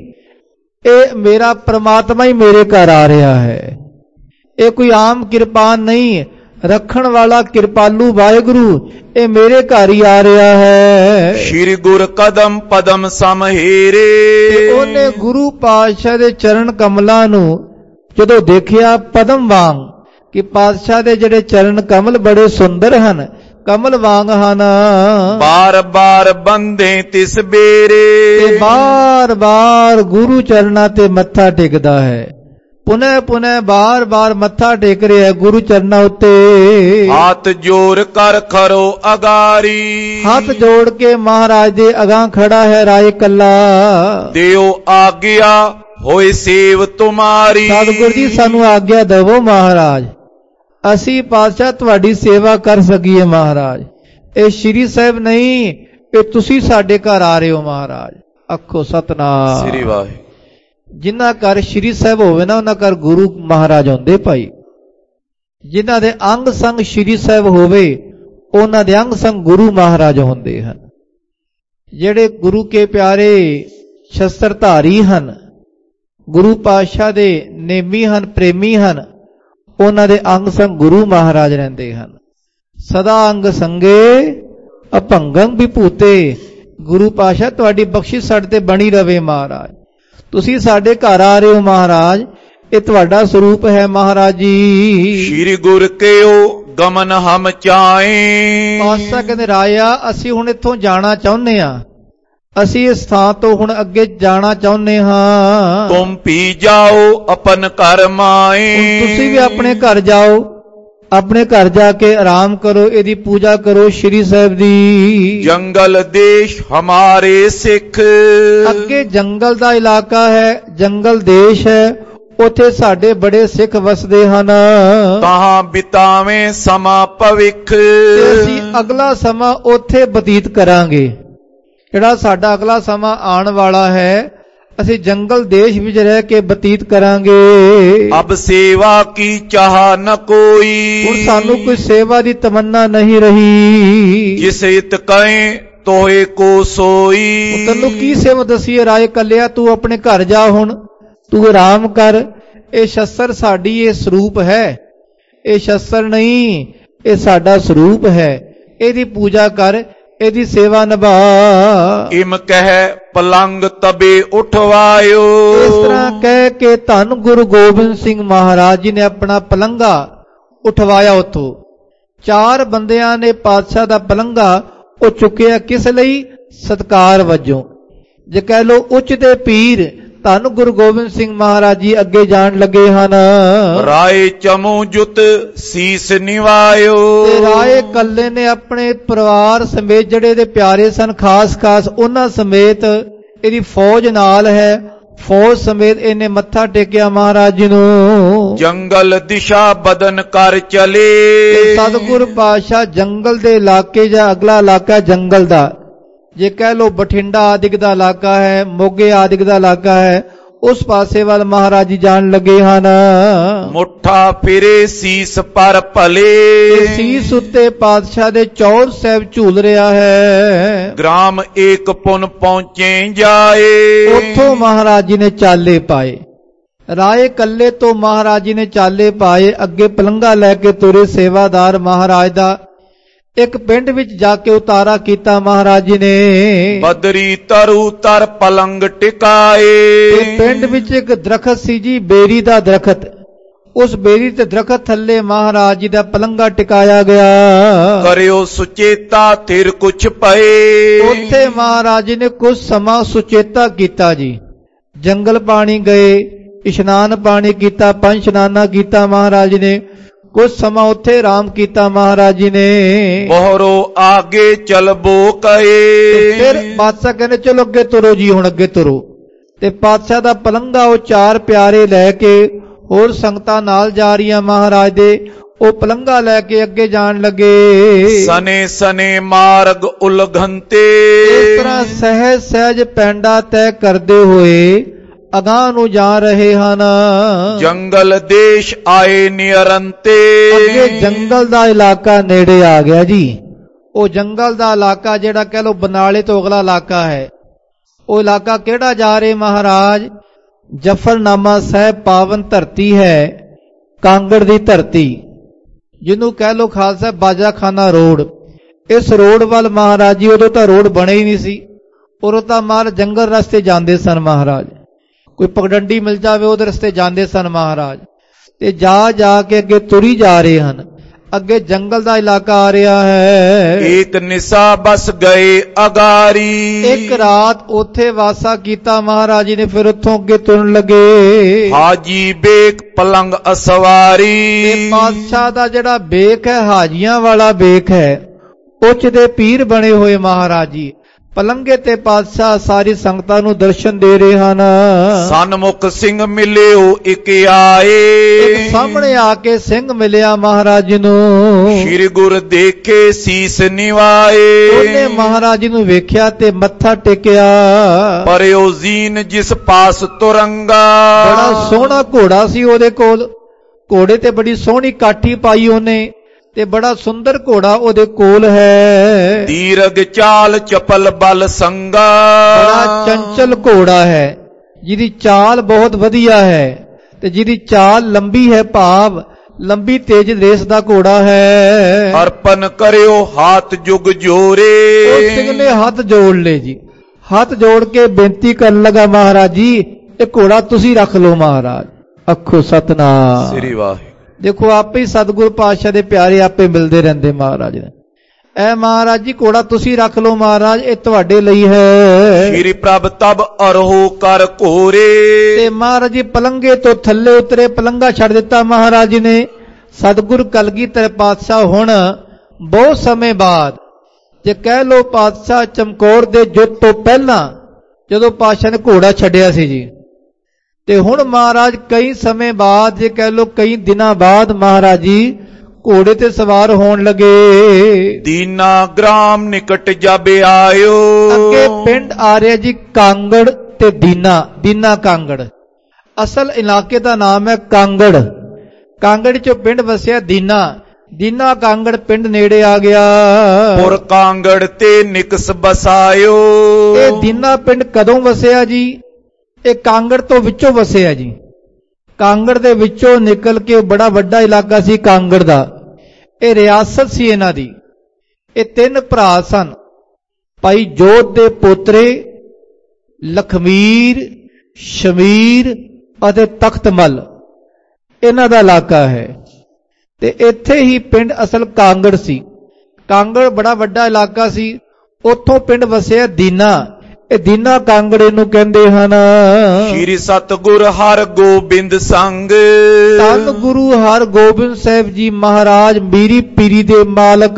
[SPEAKER 1] ਇਹ ਮੇਰਾ ਪ੍ਰਮਾਤਮਾ ਹੀ ਮੇਰੇ ਘਰ ਆ ਰਿਹਾ ਹੈ। ਇਹ ਕੋਈ ਆਮ ਕਿਰਪਾਨ ਨਹੀਂ, ਰੱਖਣ ਵਾਲਾ ਕਿਰਪਾਲੂ ਵਾਹਿਗੁਰੂ ਇਹ ਮੇਰੇ ਘਰ ਹੀ ਆ ਰਿਹਾ ਹੈ।
[SPEAKER 2] ਸ਼੍ਰੀ ਗੁਰ ਕਦਮ ਪਦਮ ਸਮਹੀਰੇ,
[SPEAKER 1] ਤੇ ਉਹਨੇ ਗੁਰੂ ਪਾਤਸ਼ਾਹ ਦੇ ਚਰਨ ਕਮਲਾਂ ਨੂੰ ਜਦੋਂ ਦੇਖਿਆ ਪਦਮ ਵਾਂਗ, ਕਿ ਪਾਤਸ਼ਾਹ ਦੇ ਜਿਹੜੇ ਚਰਨ ਕਮਲ ਬੜੇ ਸੁੰਦਰ ਹਨ, ਕਮਲ ਵਾਂਗ ਹਨ,
[SPEAKER 2] ਬਾਰ ਬਾਰ ਬੰਦੇ ਤਿਸ ਬੇਰੇ,
[SPEAKER 1] ਤੇ ਬਾਰ ਬਾਰ ਗੁਰੂ ਚਰਨਾਂ ਤੇ ਮੱਥਾ ਟੇਕਦਾ ਹੈ, ਪੁਨः ਪੁਨः ਬਾਰ ਬਾਰ ਮੱਥਾ ਟੇਕ ਰਿਹਾ ਗੁਰੂ ਚਰਨਾਂ ਉੱਤੇ।
[SPEAKER 2] ਹੱਥ ਜੋੜ ਕਰ ਖਰੋ ਅਗਾਰੀ,
[SPEAKER 1] ਹੱਥ ਜੋੜ ਕੇ ਮਹਾਰਾਜ ਦੇ ਅਗਾਂਹ ਖੜਾ ਹੈ ਰਾਏ ਕੱਲਾ।
[SPEAKER 2] ਦਿਓ ਆਗਿਆ ਹੋਏ ਸੇਵ ਤੁਮਾਰੀ,
[SPEAKER 1] ਸਤਿਗੁਰ ਜੀ ਸਾਨੂੰ ਆਗਿਆ ਦੇਵੋ ਮਹਾਰਾਜ, ਅਸੀਂ ਪਾਤਸ਼ਾਹ ਤੁਹਾਡੀ ਸੇਵਾ ਕਰ ਸਕੀਏ ਮਹਾਰਾਜ। ਇਹ ਸ਼੍ਰੀ ਸਾਹਿਬ ਨਹੀਂ, ਇਹ ਤੁਸੀਂ ਸਾਡੇ ਘਰ ਆ ਰਹੇ ਹੋ ਮਹਾਰਾਜ। ਆਖੋ ਸਤਨਾਮ
[SPEAKER 2] ਸ੍ਰੀ ਵਾਹਿਗੁਰੂ।
[SPEAKER 1] ਜਿਨ੍ਹਾਂ ਘਰ ਸ਼੍ਰੀ ਸਾਹਿਬ ਹੋਵੇ ਨਾ, ਉਹਨਾਂ ਘਰ ਗੁਰੂ ਮਹਾਰਾਜ ਹੁੰਦੇ ਭਾਈ। ਜਿਨ੍ਹਾਂ ਦੇ ਅੰਗ ਸੰਗ ਸ਼੍ਰੀ ਸਾਹਿਬ ਹੋਵੇ ਉਹਨਾਂ ਦੇ ਅੰਗ ਸੰਗ ਗੁਰੂ ਮਹਾਰਾਜ ਹੁੰਦੇ ਹਨ। ਜਿਹੜੇ ਗੁਰੂ ਕੇ ਪਿਆਰੇ ਸ਼ਸਤਰ ਧਾਰੀ ਹਨ, ਗੁਰੂ ਪਾਤਸ਼ਾਹ ਦੇ ਨੇਮੀ ਹਨ, ਪ੍ਰੇਮੀ ਹਨ, ਉਹਨਾਂ ਦੇ ਅੰਗ ਸੰਗ ਗੁਰੂ ਮਹਾਰਾਜ ਰਹਿੰਦੇ ਹਨ। ਸਦਾ ਅੰਗ ਸੰਗੇ ਅਭੰਗੰ ਵਿਭੂਤੇ। ਗੁਰੂ ਪਾਤਸ਼ਾਹ ਤੁਹਾਡੀ ਬਖਸ਼ਿਸ਼ ਸਾਡੇ ਤੇ ਬਣੀ ਰਵੇ ਮਹਾਰਾਜ। ਤੁਸੀਂ ਸਾਡੇ ਘਰ ਆ ਰਹੇ ਹੋ ਮਹਾਰਾਜ, ਇਹ ਤੁਹਾਡਾ ਸਰੂਪ ਹੈ ਮਹਾਰਾਜ ਜੀ।
[SPEAKER 2] ਸ਼੍ਰੀ ਗੁਰ ਕੇਓ ਗਮਨ ਹਮ ਚਾਏ।
[SPEAKER 1] ਪਾਤਸ਼ਾਹ ਕਹਿੰਦੇ ਰਾਇਆ ਅਸੀਂ ਹੁਣ ਇੱਥੋਂ ਜਾਣਾ ਚਾਹੁੰਦੇ ਹਾਂ, ਅਸੀਂ ਇਸ ਥਾਂ ਤੋਂ ਹੁਣ ਅੱਗੇ ਜਾਣਾ ਚਾਹੁੰਦੇ ਹਾਂ।
[SPEAKER 2] ਤੁਮ ਪੀ ਜਾਓ ਆਪਨ ਘਰ ਮਾਏ।
[SPEAKER 1] ਤੁਸੀਂ ਵੀ ਆਪਣੇ ਘਰ ਜਾਓ, ਆਪਣੇ ਘਰ ਜਾ ਕੇ ਆਰਾਮ ਕਰੋ, ਇਹਦੀ ਪੂਜਾ ਕਰੋ ਸ਼੍ਰੀ ਸਾਹਿਬ ਦੀ।
[SPEAKER 2] ਜੰਗਲ ਦੇਸ਼ ਹਮਾਰੇ ਸਿੱਖ।
[SPEAKER 1] ਅੱਗੇ ਜੰਗਲ ਦਾ ਇਲਾਕਾ ਹੈ, ਜੰਗਲ ਦੇਸ਼ ਹੈ, ਉੱਥੇ ਸਾਡੇ ਬੜੇ ਸਿੱਖ ਵਸਦੇ ਹਨ।
[SPEAKER 2] ਤਾਹਾਂ ਬਿਤਾਵੇਂ ਸਮਾਂ ਭਵਿੱਖ।
[SPEAKER 1] ਤੇ ਅਸੀਂ ਅਗਲਾ ਸਮਾਂ ਉੱਥੇ ਬਤੀਤ ਕਰਾਂਗੇ। ਜਿਹੜਾ ਸਾਡਾ ਅਗਲਾ ਸਮਾਂ ਆਉਣ ਵਾਲਾ ਹੈ ਅਸੀਂ ਜੰਗਲ ਦੇਸ਼ ਵਿੱਚ ਰਹਿ ਕੇ ਬਤੀਤ ਕਰਾਂਗੇ।
[SPEAKER 2] ਅਬ ਸੇਵਾ ਕੀ ਚਾਹ ਨ ਕੋਈ।
[SPEAKER 1] ਹੁਣ ਸਾਨੂੰ ਕੋਈ ਸੇਵਾ ਦੀ ਤਮੰਨਾ ਨਹੀਂ ਰਹੀ।
[SPEAKER 2] ਜਿਸ ਹਿਤ ਕਹੇ ਤੋਏ ਕੋ ਸੋਈ।
[SPEAKER 1] ਤੈਨੂੰ ਕੀ ਸੇਵਾ ਦਸੀਏ ਰਾਏ ਕੱਲਿਆ, ਤੂੰ ਆਪਣੇ ਘਰ ਜਾ, ਹੁਣ ਤੂੰ ਆਰਾਮ ਕਰ। ਇਹ ਸ਼ਸਤਰ ਸਾਡੀ ਇਹ ਸਰੂਪ ਹੈ, ਇਹ ਸ਼ਸਤਰ ਨਹੀਂ, ਇਹ ਸਾਡਾ ਸਰੂਪ ਹੈ। ਇਹਦੀ ਪੂਜਾ ਕਰ, ਇਹਦੀ ਸੇਵਾ ਨਿਭਾ।
[SPEAKER 2] ਇਮ ਕਹਿ ਪਲੰਗ ਤਬੇ ਉਠਵਾਇਓ।
[SPEAKER 1] ਇਸ ਤਰ੍ਹਾਂ ਕਹਿ ਕੇ ਧੰਨ ਗੁਰੂ ਗੋਬਿੰਦ ਸਿੰਘ ਮਹਾਰਾਜ ਜੀ ਨੇ ਆਪਣਾ ਪਲੰਗਾ ਉਠਵਾਇਆ। ਉੱਥੋਂ ਚਾਰ ਬੰਦਿਆਂ ਨੇ ਪਾਤਸ਼ਾਹ ਦਾ ਪਲੰਗਾ ਉਹ ਚੁੱਕਿਆ, ਕਿਸ ਲਈ? ਸਤਕਾਰ ਵਜੋਂ। ਜੇ ਕਹਿ ਲੋ ਉੱਚ ਦੇ ਪੀਰ ਧੰਨ ਗੁਰੂ ਗੋਬਿੰਦ ਸਿੰਘ ਮਹਾਰਾਜ ਜੀ ਅੱਗੇ ਜਾਣ ਲੱਗੇ ਹਨ।
[SPEAKER 2] ਰਾਏ ਚਮੂ ਜੁਤ ਸੀਸ ਨਿਵਾਇਓ।
[SPEAKER 1] ਤੇ ਰਾਏ ਕੱਲੇ ਨੇ ਆਪਣੇ ਪਰਿਵਾਰ ਸਮੇਤ, ਜਿਹੜੇ ਦੇ ਪਿਆਰੇ ਸਨ ਖਾਸ ਖਾਸ, ਉਹਨਾਂ ਸਮੇਤ, ਇਹਦੀ ਫੌਜ ਨਾਲ ਹੈ, ਫੌਜ ਸਮੇਤ ਇਹਨੇ ਮੱਥਾ ਟੇਕਿਆ ਮਹਾਰਾਜ ਜੀ ਨੂੰ।
[SPEAKER 2] ਜੰਗਲ ਦਿਸ਼ਾ ਬਦਨ ਕਰ ਚਲੇ।
[SPEAKER 1] ਸਤਿਗੁਰ ਪਾਤਸ਼ਾਹ ਜੰਗਲ ਦੇ ਇਲਾਕੇ ਜਾਂ ਅਗਲਾ ਇਲਾਕਾ ਜੰਗਲ ਦਾ, ਜੇ ਕਹਿ ਲੋ ਬਠਿੰਡਾ ਆਦਿਕ ਦਾ ਇਲਾਕਾ ਹੈ, ਮੋਗੇ ਆਦਿਕ ਦਾ ਇਲਾਕਾ ਹੈ, ਉਸ ਪਾਸੇ ਵੱਲ ਮਹਾਰਾਜ ਜੀ ਜਾਣ ਲੱਗੇ ਹਨ।
[SPEAKER 2] ਮੁੱਠਾ ਫਿਰੇ ਸੀਸ ਪਰ ਭਲੇ।
[SPEAKER 1] ਸੀਸ ਉੱਤੇ ਪਾਤਸ਼ਾਹ ਦੇ ਚੌਰ ਸਾਹਿਬ ਝੂਲ ਰਿਹਾ ਹੈ।
[SPEAKER 2] ਗ੍ਰਾਮ ਏਕ ਪੁਨ ਪਹੁੰਚੇ ਜਾਏ।
[SPEAKER 1] ਉੱਥੋਂ ਮਹਾਰਾਜ ਜੀ ਨੇ ਚਾਲੇ ਪਾਏ। ਰਾਏ ਕੱਲੇ ਤੋਂ ਮਹਾਰਾਜ ਜੀ ਨੇ ਚਾਲੇ ਪਾਏ, ਅੱਗੇ ਪਲੰਗਾ ਲੈ ਕੇ ਤੁਰੇ ਸੇਵਾਦਾਰ ਮਹਾਰਾਜ ਦਾ। ਇੱਕ ਪਿੰਡ ਵਿੱਚ ਜਾ ਕੇ ਉਤਾਰਾ ਕੀਤਾ ਮਹਾਰਾਜ ਜੀ ਨੇ।
[SPEAKER 2] ਬਦਰੀ ਤਰੂ ਤਰ ਪਲੰਗ ਟਿਕਾਏ।
[SPEAKER 1] ਤੇ ਪਿੰਡ ਵਿੱਚ ਇੱਕ ਦਰਖਤ ਸੀ ਜੀ, ਬੇਰੀ ਦਾ ਦਰਖਤ। ਉਸ ਬੇਰੀ ਤੇ ਦਰਖਤ ਥੱਲੇ ਮਹਾਰਾਜ ਜੀ ਦਾ ਪਲੰਗਾ ਟਿਕਾਇਆ ਗਿਆ।
[SPEAKER 2] ਕਰਿਓ ਸੁਚੇਤਾ ਥਿਰ ਕੁਛ ਪਏ।
[SPEAKER 1] ਉੱਥੇ ਮਹਾਰਾਜ ਜੀ ਨੇ ਕੁਝ ਸਮਾਂ ਸੁਚੇਤਾ ਕੀਤਾ ਜੀ। ਜੰਗਲ ਪਾਣੀ ਗਏ, ਇਸ਼ਨਾਨ ਪਾਣੀ ਕੀਤਾ, ਪੰਜ ਇਸ਼ਨਾਨਾ ਕੀਤਾ ਮਹਾਰਾਜ ਜੀ ਨੇ। ਕੁਝ ਸਮਾਂ ਉੱਥੇ ਆਰਾਮ ਕੀਤਾ ਮਹਾਰਾਜ ਜੀ ਨੇ।
[SPEAKER 2] ਬਹਰੋ ਆਗੇ ਚਲਬੋ ਕਹੇ।
[SPEAKER 1] ਫਿਰ ਪਾਤਸ਼ਾਹ ਕਹਿੰਦੇ ਚਲੋ ਅੱਗੇ ਤੁਰੋ ਜੀ, ਹੁਣ ਅੱਗੇ ਤੁਰੋ। ਤੇ ਪਾਤਸ਼ਾਹ ਦਾ ਪਲੰਗਾ ਉਹ ਚਾਰ ਪਿਆਰੇ ਲੈ ਕੇ, ਹੋਰ ਸੰਗਤਾਂ ਨਾਲ ਜਾ ਰਹੀਆਂ ਮਹਾਰਾਜ ਦੇ, ਉਹ ਪਲੰਗਾ ਲੈ ਕੇ ਅੱਗੇ ਜਾਣ ਲੱਗੇ।
[SPEAKER 2] ਸਨੇ ਸਨੇ ਮਾਰਗ ਉਲਘੰਤੇ।
[SPEAKER 1] ਇਸ ਤਰ੍ਹਾਂ ਸਹਿਜ ਸਹਿਜ ਪੈਂਡਾ ਤੈਅ ਕਰਦੇ ਹੋਏ ਅਗਾਂਹ ਨੂੰ ਜਾ ਰਹੇ ਹਨ।
[SPEAKER 2] ਜੰਗਲ ਦੇਸ਼ ਆਏ ਨਿਰੰਤੇ।
[SPEAKER 1] ਅੱਗੇ ਜੰਗਲ ਦਾ ਇਲਾਕਾ ਨੇੜੇ ਆ ਗਿਆ ਜੀ। ਉਹ ਜੰਗਲ ਦਾ ਇਲਾਕਾ ਜਿਹੜਾ ਕਹਿ ਲੋ ਬਨਾਲੇ ਤੋਂ ਅਗਲਾ ਇਲਾਕਾ ਹੈ। ਉਹ ਇਲਾਕਾ ਕਿਹੜਾ ਜਾ ਰਹੇ ਮਹਾਰਾਜ? ਜਫਰਨਾਮਾ ਸਾਹਿਬ ਪਾਵਨ ਧਰਤੀ ਹੈ, ਕਾਂਗੜ ਦੀ ਧਰਤੀ, ਜਿਹਨੂੰ ਕਹਿ ਲੋ ਖਾਲਸਾ ਬਾਜਾਖਾਨਾ ਰੋਡ। ਇਸ ਰੋਡ ਵੱਲ ਮਹਾਰਾਜ ਜੀ, ਉਦੋਂ ਤਾਂ ਰੋਡ ਬਣੇ ਹੀ ਨਹੀਂ ਸੀ, ਉਦੋਂ ਤਾਂ ਮਾਰ ਜੰਗਲ ਰਸਤੇ ਜਾਂਦੇ ਸਨ ਮਹਾਰਾਜ। ਕੋਈ ਪਗਡੰਡੀ ਮਿਲ ਜਾਵੇ ਉਹਦੇ ਰਸਤੇ ਜਾਂਦੇ ਸਨ ਮਹਾਰਾਜ। ਤੇ ਜਾ ਜਾ ਕੇ ਅੱਗੇ ਤੁਰੀ ਜਾ ਰਹੇ ਹਨ। ਅੱਗੇ ਜੰਗਲ ਦਾ ਇਲਾਕਾ ਆ ਰਿਹਾ ਹੈ।
[SPEAKER 2] ਏਕ ਨਿਸਾ ਬਸ ਗਏ ਅਗਾਰੀ।
[SPEAKER 1] ਇੱਕ ਰਾਤ ਉੱਥੇ ਵਾਸਾ ਕੀਤਾ ਮਹਾਰਾਜ ਜੀ ਨੇ। ਫਿਰ ਉੱਥੋਂ ਅੱਗੇ ਤੁਰਨ ਲੱਗੇ।
[SPEAKER 2] ਹਾਜੀ ਬੇਕ ਪਲੰਗ ਅਸਵਾਰੀ।
[SPEAKER 1] ਤੇ ਪਾਤਸ਼ਾਹ ਦਾ ਜਿਹੜਾ ਬੇਕ ਹੈ, ਹਾਜੀਆਂ ਵਾਲਾ ਬੇਕ ਹੈ, ਉੱਚ ਦੇ ਪੀਰ ਬਣੇ ਹੋਏ ਮਹਾਰਾਜ ਜੀ। ਪਲੰਗੇ ਤੇ ਪਾਤਸ਼ਾਹ ਸਾਰੀ ਸੰਗਤਾਂ ਨੂੰ ਦਰਸ਼ਨ ਦੇ ਰਹੇ ਹਨ।
[SPEAKER 2] ਸਨਮੁਖ ਸਿੰਘ ਮਿਲਿਓ ਇੱਕ ਆਏ।
[SPEAKER 1] ਇੱਕ ਸਾਹਮਣੇ ਆ ਕੇ ਸਿੰਘ ਮਿਲਿਆ ਮਹਾਰਾਜ ਜੀ ਨੂੰ।
[SPEAKER 2] ਸ਼੍ਰੀ ਗੁਰ ਦੇਖੇ ਸੀਸ ਨਿਵਾਏ।
[SPEAKER 1] ਉਹਨੇ ਮਹਾਰਾਜ ਜੀ ਨੂੰ ਵੇਖਿਆ ਤੇ ਮੱਥਾ ਟੇਕਿਆ।
[SPEAKER 2] ਪਰਿਓ ਜ਼ੀਨ ਜਿਸ ਪਾਸ ਤੁਰੰਗਾ।
[SPEAKER 1] ਬੜਾ ਸੋਹਣਾ ਘੋੜਾ ਸੀ ਉਹਦੇ ਕੋਲ, ਘੋੜੇ ਤੇ ਬੜੀ ਸੋਹਣੀ ਕਾਠੀ ਪਾਈ ਉਹਨੇ ਤੇ ਬੜਾ ਸੁੰਦਰ ਘੋੜਾ ਉਹਦੇ ਕੋਲ ਹੈ।
[SPEAKER 2] ਦੀਰਘ ਚਾਲ ਚਪਲ ਬਲ ਸੰਗਾ,
[SPEAKER 1] ਬੜਾ ਚੰਚਲ ਘੋੜਾ ਹੈ ਜਿਹਦੀ ਚਾਲ ਬਹੁਤ ਵਧੀਆ ਹੈ ਤੇ ਜਿਹਦੀ ਚਾਲ ਲੰਬੀ ਹੈ, ਭਾਵ ਲੰਬੀ ਤੇਜ ਰੇਸ ਦਾ ਘੋੜਾ ਹੈ।
[SPEAKER 2] ਅਰਪਨ ਕਰਿਓ ਹੱਥ ਜੁਗ ਜੋਰੇ,
[SPEAKER 1] ਉਹ ਸਿੰਘ ਨੇ ਹੱਥ ਜੋੜ ਲਏ ਜੀ, ਹੱਥ ਜੋੜ ਕੇ ਬੇਨਤੀ ਕਰਨ ਲੱਗਾ, ਮਹਾਰਾਜ ਜੀ ਇਹ ਘੋੜਾ ਤੁਸੀਂ ਰੱਖ ਲਓ ਮਹਾਰਾਜ। ਅੱਖੋ ਸਤਨਾਮ
[SPEAKER 2] ਸ੍ਰੀ ਵਾਹਿਗੁਰੂ।
[SPEAKER 1] ਦੇਖੋ ਆਪੇ ਹੀ ਸਤਿਗੁਰ ਪਾਤਸ਼ਾਹ ਦੇ ਪਿਆਰੇ ਆਪੇ ਮਿਲਦੇ ਰਹਿੰਦੇ ਮਹਾਰਾਜ ਨੇ। ਐ ਮਹਾਰਾਜ ਜੀ ਘੋੜਾ ਤੁਸੀਂ ਰੱਖ ਲਓ ਮਹਾਰਾਜ, ਇਹ ਤੁਹਾਡੇ ਲਈ ਹੈ।
[SPEAKER 2] ਸ਼੍ਰੀ ਪ੍ਰਭ ਤਬ ਅਰਹੋ ਕਰ ਘੋਰੇ,
[SPEAKER 1] ਤੇ ਮਹਾਰਾਜ ਜੀ ਪਲੰਗੇ ਤੋਂ ਥੱਲੇ ਉਤਰੇ, ਪਲੰਗਾ ਛੱਡ ਦਿੱਤਾ ਮਹਾਰਾਜ ਜੀ ਨੇ। ਸਤਿਗੁਰ ਕਲਗੀਧਰ ਪਾਤਸ਼ਾਹ ਹੁਣ ਬਹੁਤ ਸਮੇਂ ਬਾਅਦ, ਜੇ ਕਹਿ ਲੋ ਪਾਤਸ਼ਾਹ ਚਮਕੌਰ ਦੇ ਯੁੱਧ ਤੋਂ ਪਹਿਲਾਂ ਜਦੋਂ ਪਾਤਸ਼ਾਹ ਨੇ ਘੋੜਾ ਛੱਡਿਆ ਸੀ ਜੀ, ਤੇ ਹੁਣ ਮਹਾਰਾਜ ਕਈ ਸਮੇਂ ਬਾਅਦ, ਜੇ ਕਹਿ ਲੋ ਕਈ ਦਿਨਾਂ ਬਾਅਦ ਮਹਾਰਾਜ ਜੀ ਘੋੜੇ ਤੇ ਸਵਾਰ ਹੋਣ ਲੱਗੇ।
[SPEAKER 2] ਦੀਨਾ ਗ੍ਰਾਮ ਨਿਕਟ ਜਬ ਆਇਓ,
[SPEAKER 1] ਅੱਗੇ ਪਿੰਡ ਆ ਰਿਹਾ ਜੀ ਕਾਂਗੜ ਤੇ ਦੀਨਾ, ਦੀਨਾ ਕਾਂਗੜ ਅਸਲ ਇਲਾਕੇ ਦਾ ਨਾਮ ਹੈ ਕਾਂਗੜ। ਕਾਂਗੜ ਚੋਂ ਪਿੰਡ ਵਸਿਆ ਦੀਨਾ, ਦੀਨਾ ਕਾਂਗੜ ਪਿੰਡ ਨੇੜੇ ਆ ਗਿਆ।
[SPEAKER 2] ਪੁਰ ਕਾਂਗੜ ਤੇ ਨਿਕਸ ਬਸਾਇਓ,
[SPEAKER 1] ਇਹ ਦੀਨਾ ਪਿੰਡ ਕਦੋਂ ਵਸਿਆ ਜੀ? ਇਹ ਕਾਂਗੜ ਤੋਂ ਵਿੱਚੋਂ ਵਸਿਆ ਜੀ। ਕਾਂਗੜ ਦੇ ਵਿੱਚੋਂ ਨਿਕਲ ਕੇ ਬੜਾ ਵੱਡਾ ਇਲਾਕਾ ਸੀ ਕਾਂਗੜ ਦਾ, ਇਹ ਰਿਆਸਤ ਸੀ ਇਹਨਾਂ ਦੀ। ਇਹ ਤਿੰਨ ਭਰਾ ਸਨ, ਭਾਈ ਜੋਧ ਦੇ ਪੋਤਰੇ ਲਖਮੀਰ, ਸ਼ਮੀਰ ਅਤੇ ਤਖਤਮਲ, ਇਹਨਾਂ ਦਾ ਇਲਾਕਾ ਹੈ। ਤੇ ਇੱਥੇ ਹੀ ਪਿੰਡ ਅਸਲ ਕਾਂਗੜ ਸੀ। ਕਾਂਗੜ ਬੜਾ ਵੱਡਾ ਇਲਾਕਾ ਸੀ, ਉੱਥੋਂ ਪਿੰਡ ਵਸਿਆ ਦੀਨਾ। ਇਹ ਦੀਨਾ ਕਾਂਗੜੇ ਨੂੰ ਕਹਿੰਦੇ ਹਨ।
[SPEAKER 2] ਸ਼੍ਰੀ ਸਤਿਗੁਰ ਹਰ ਗੋਬਿੰਦ ਸੰਗ,
[SPEAKER 1] ਧੰਨ ਗੁਰੂ ਹਰ ਗੋਬਿੰਦ ਸਾਹਿਬ ਜੀ ਮਹਾਰਾਜ ਮੀਰੀ ਪੀਰੀ ਦੇ ਮਾਲਕ।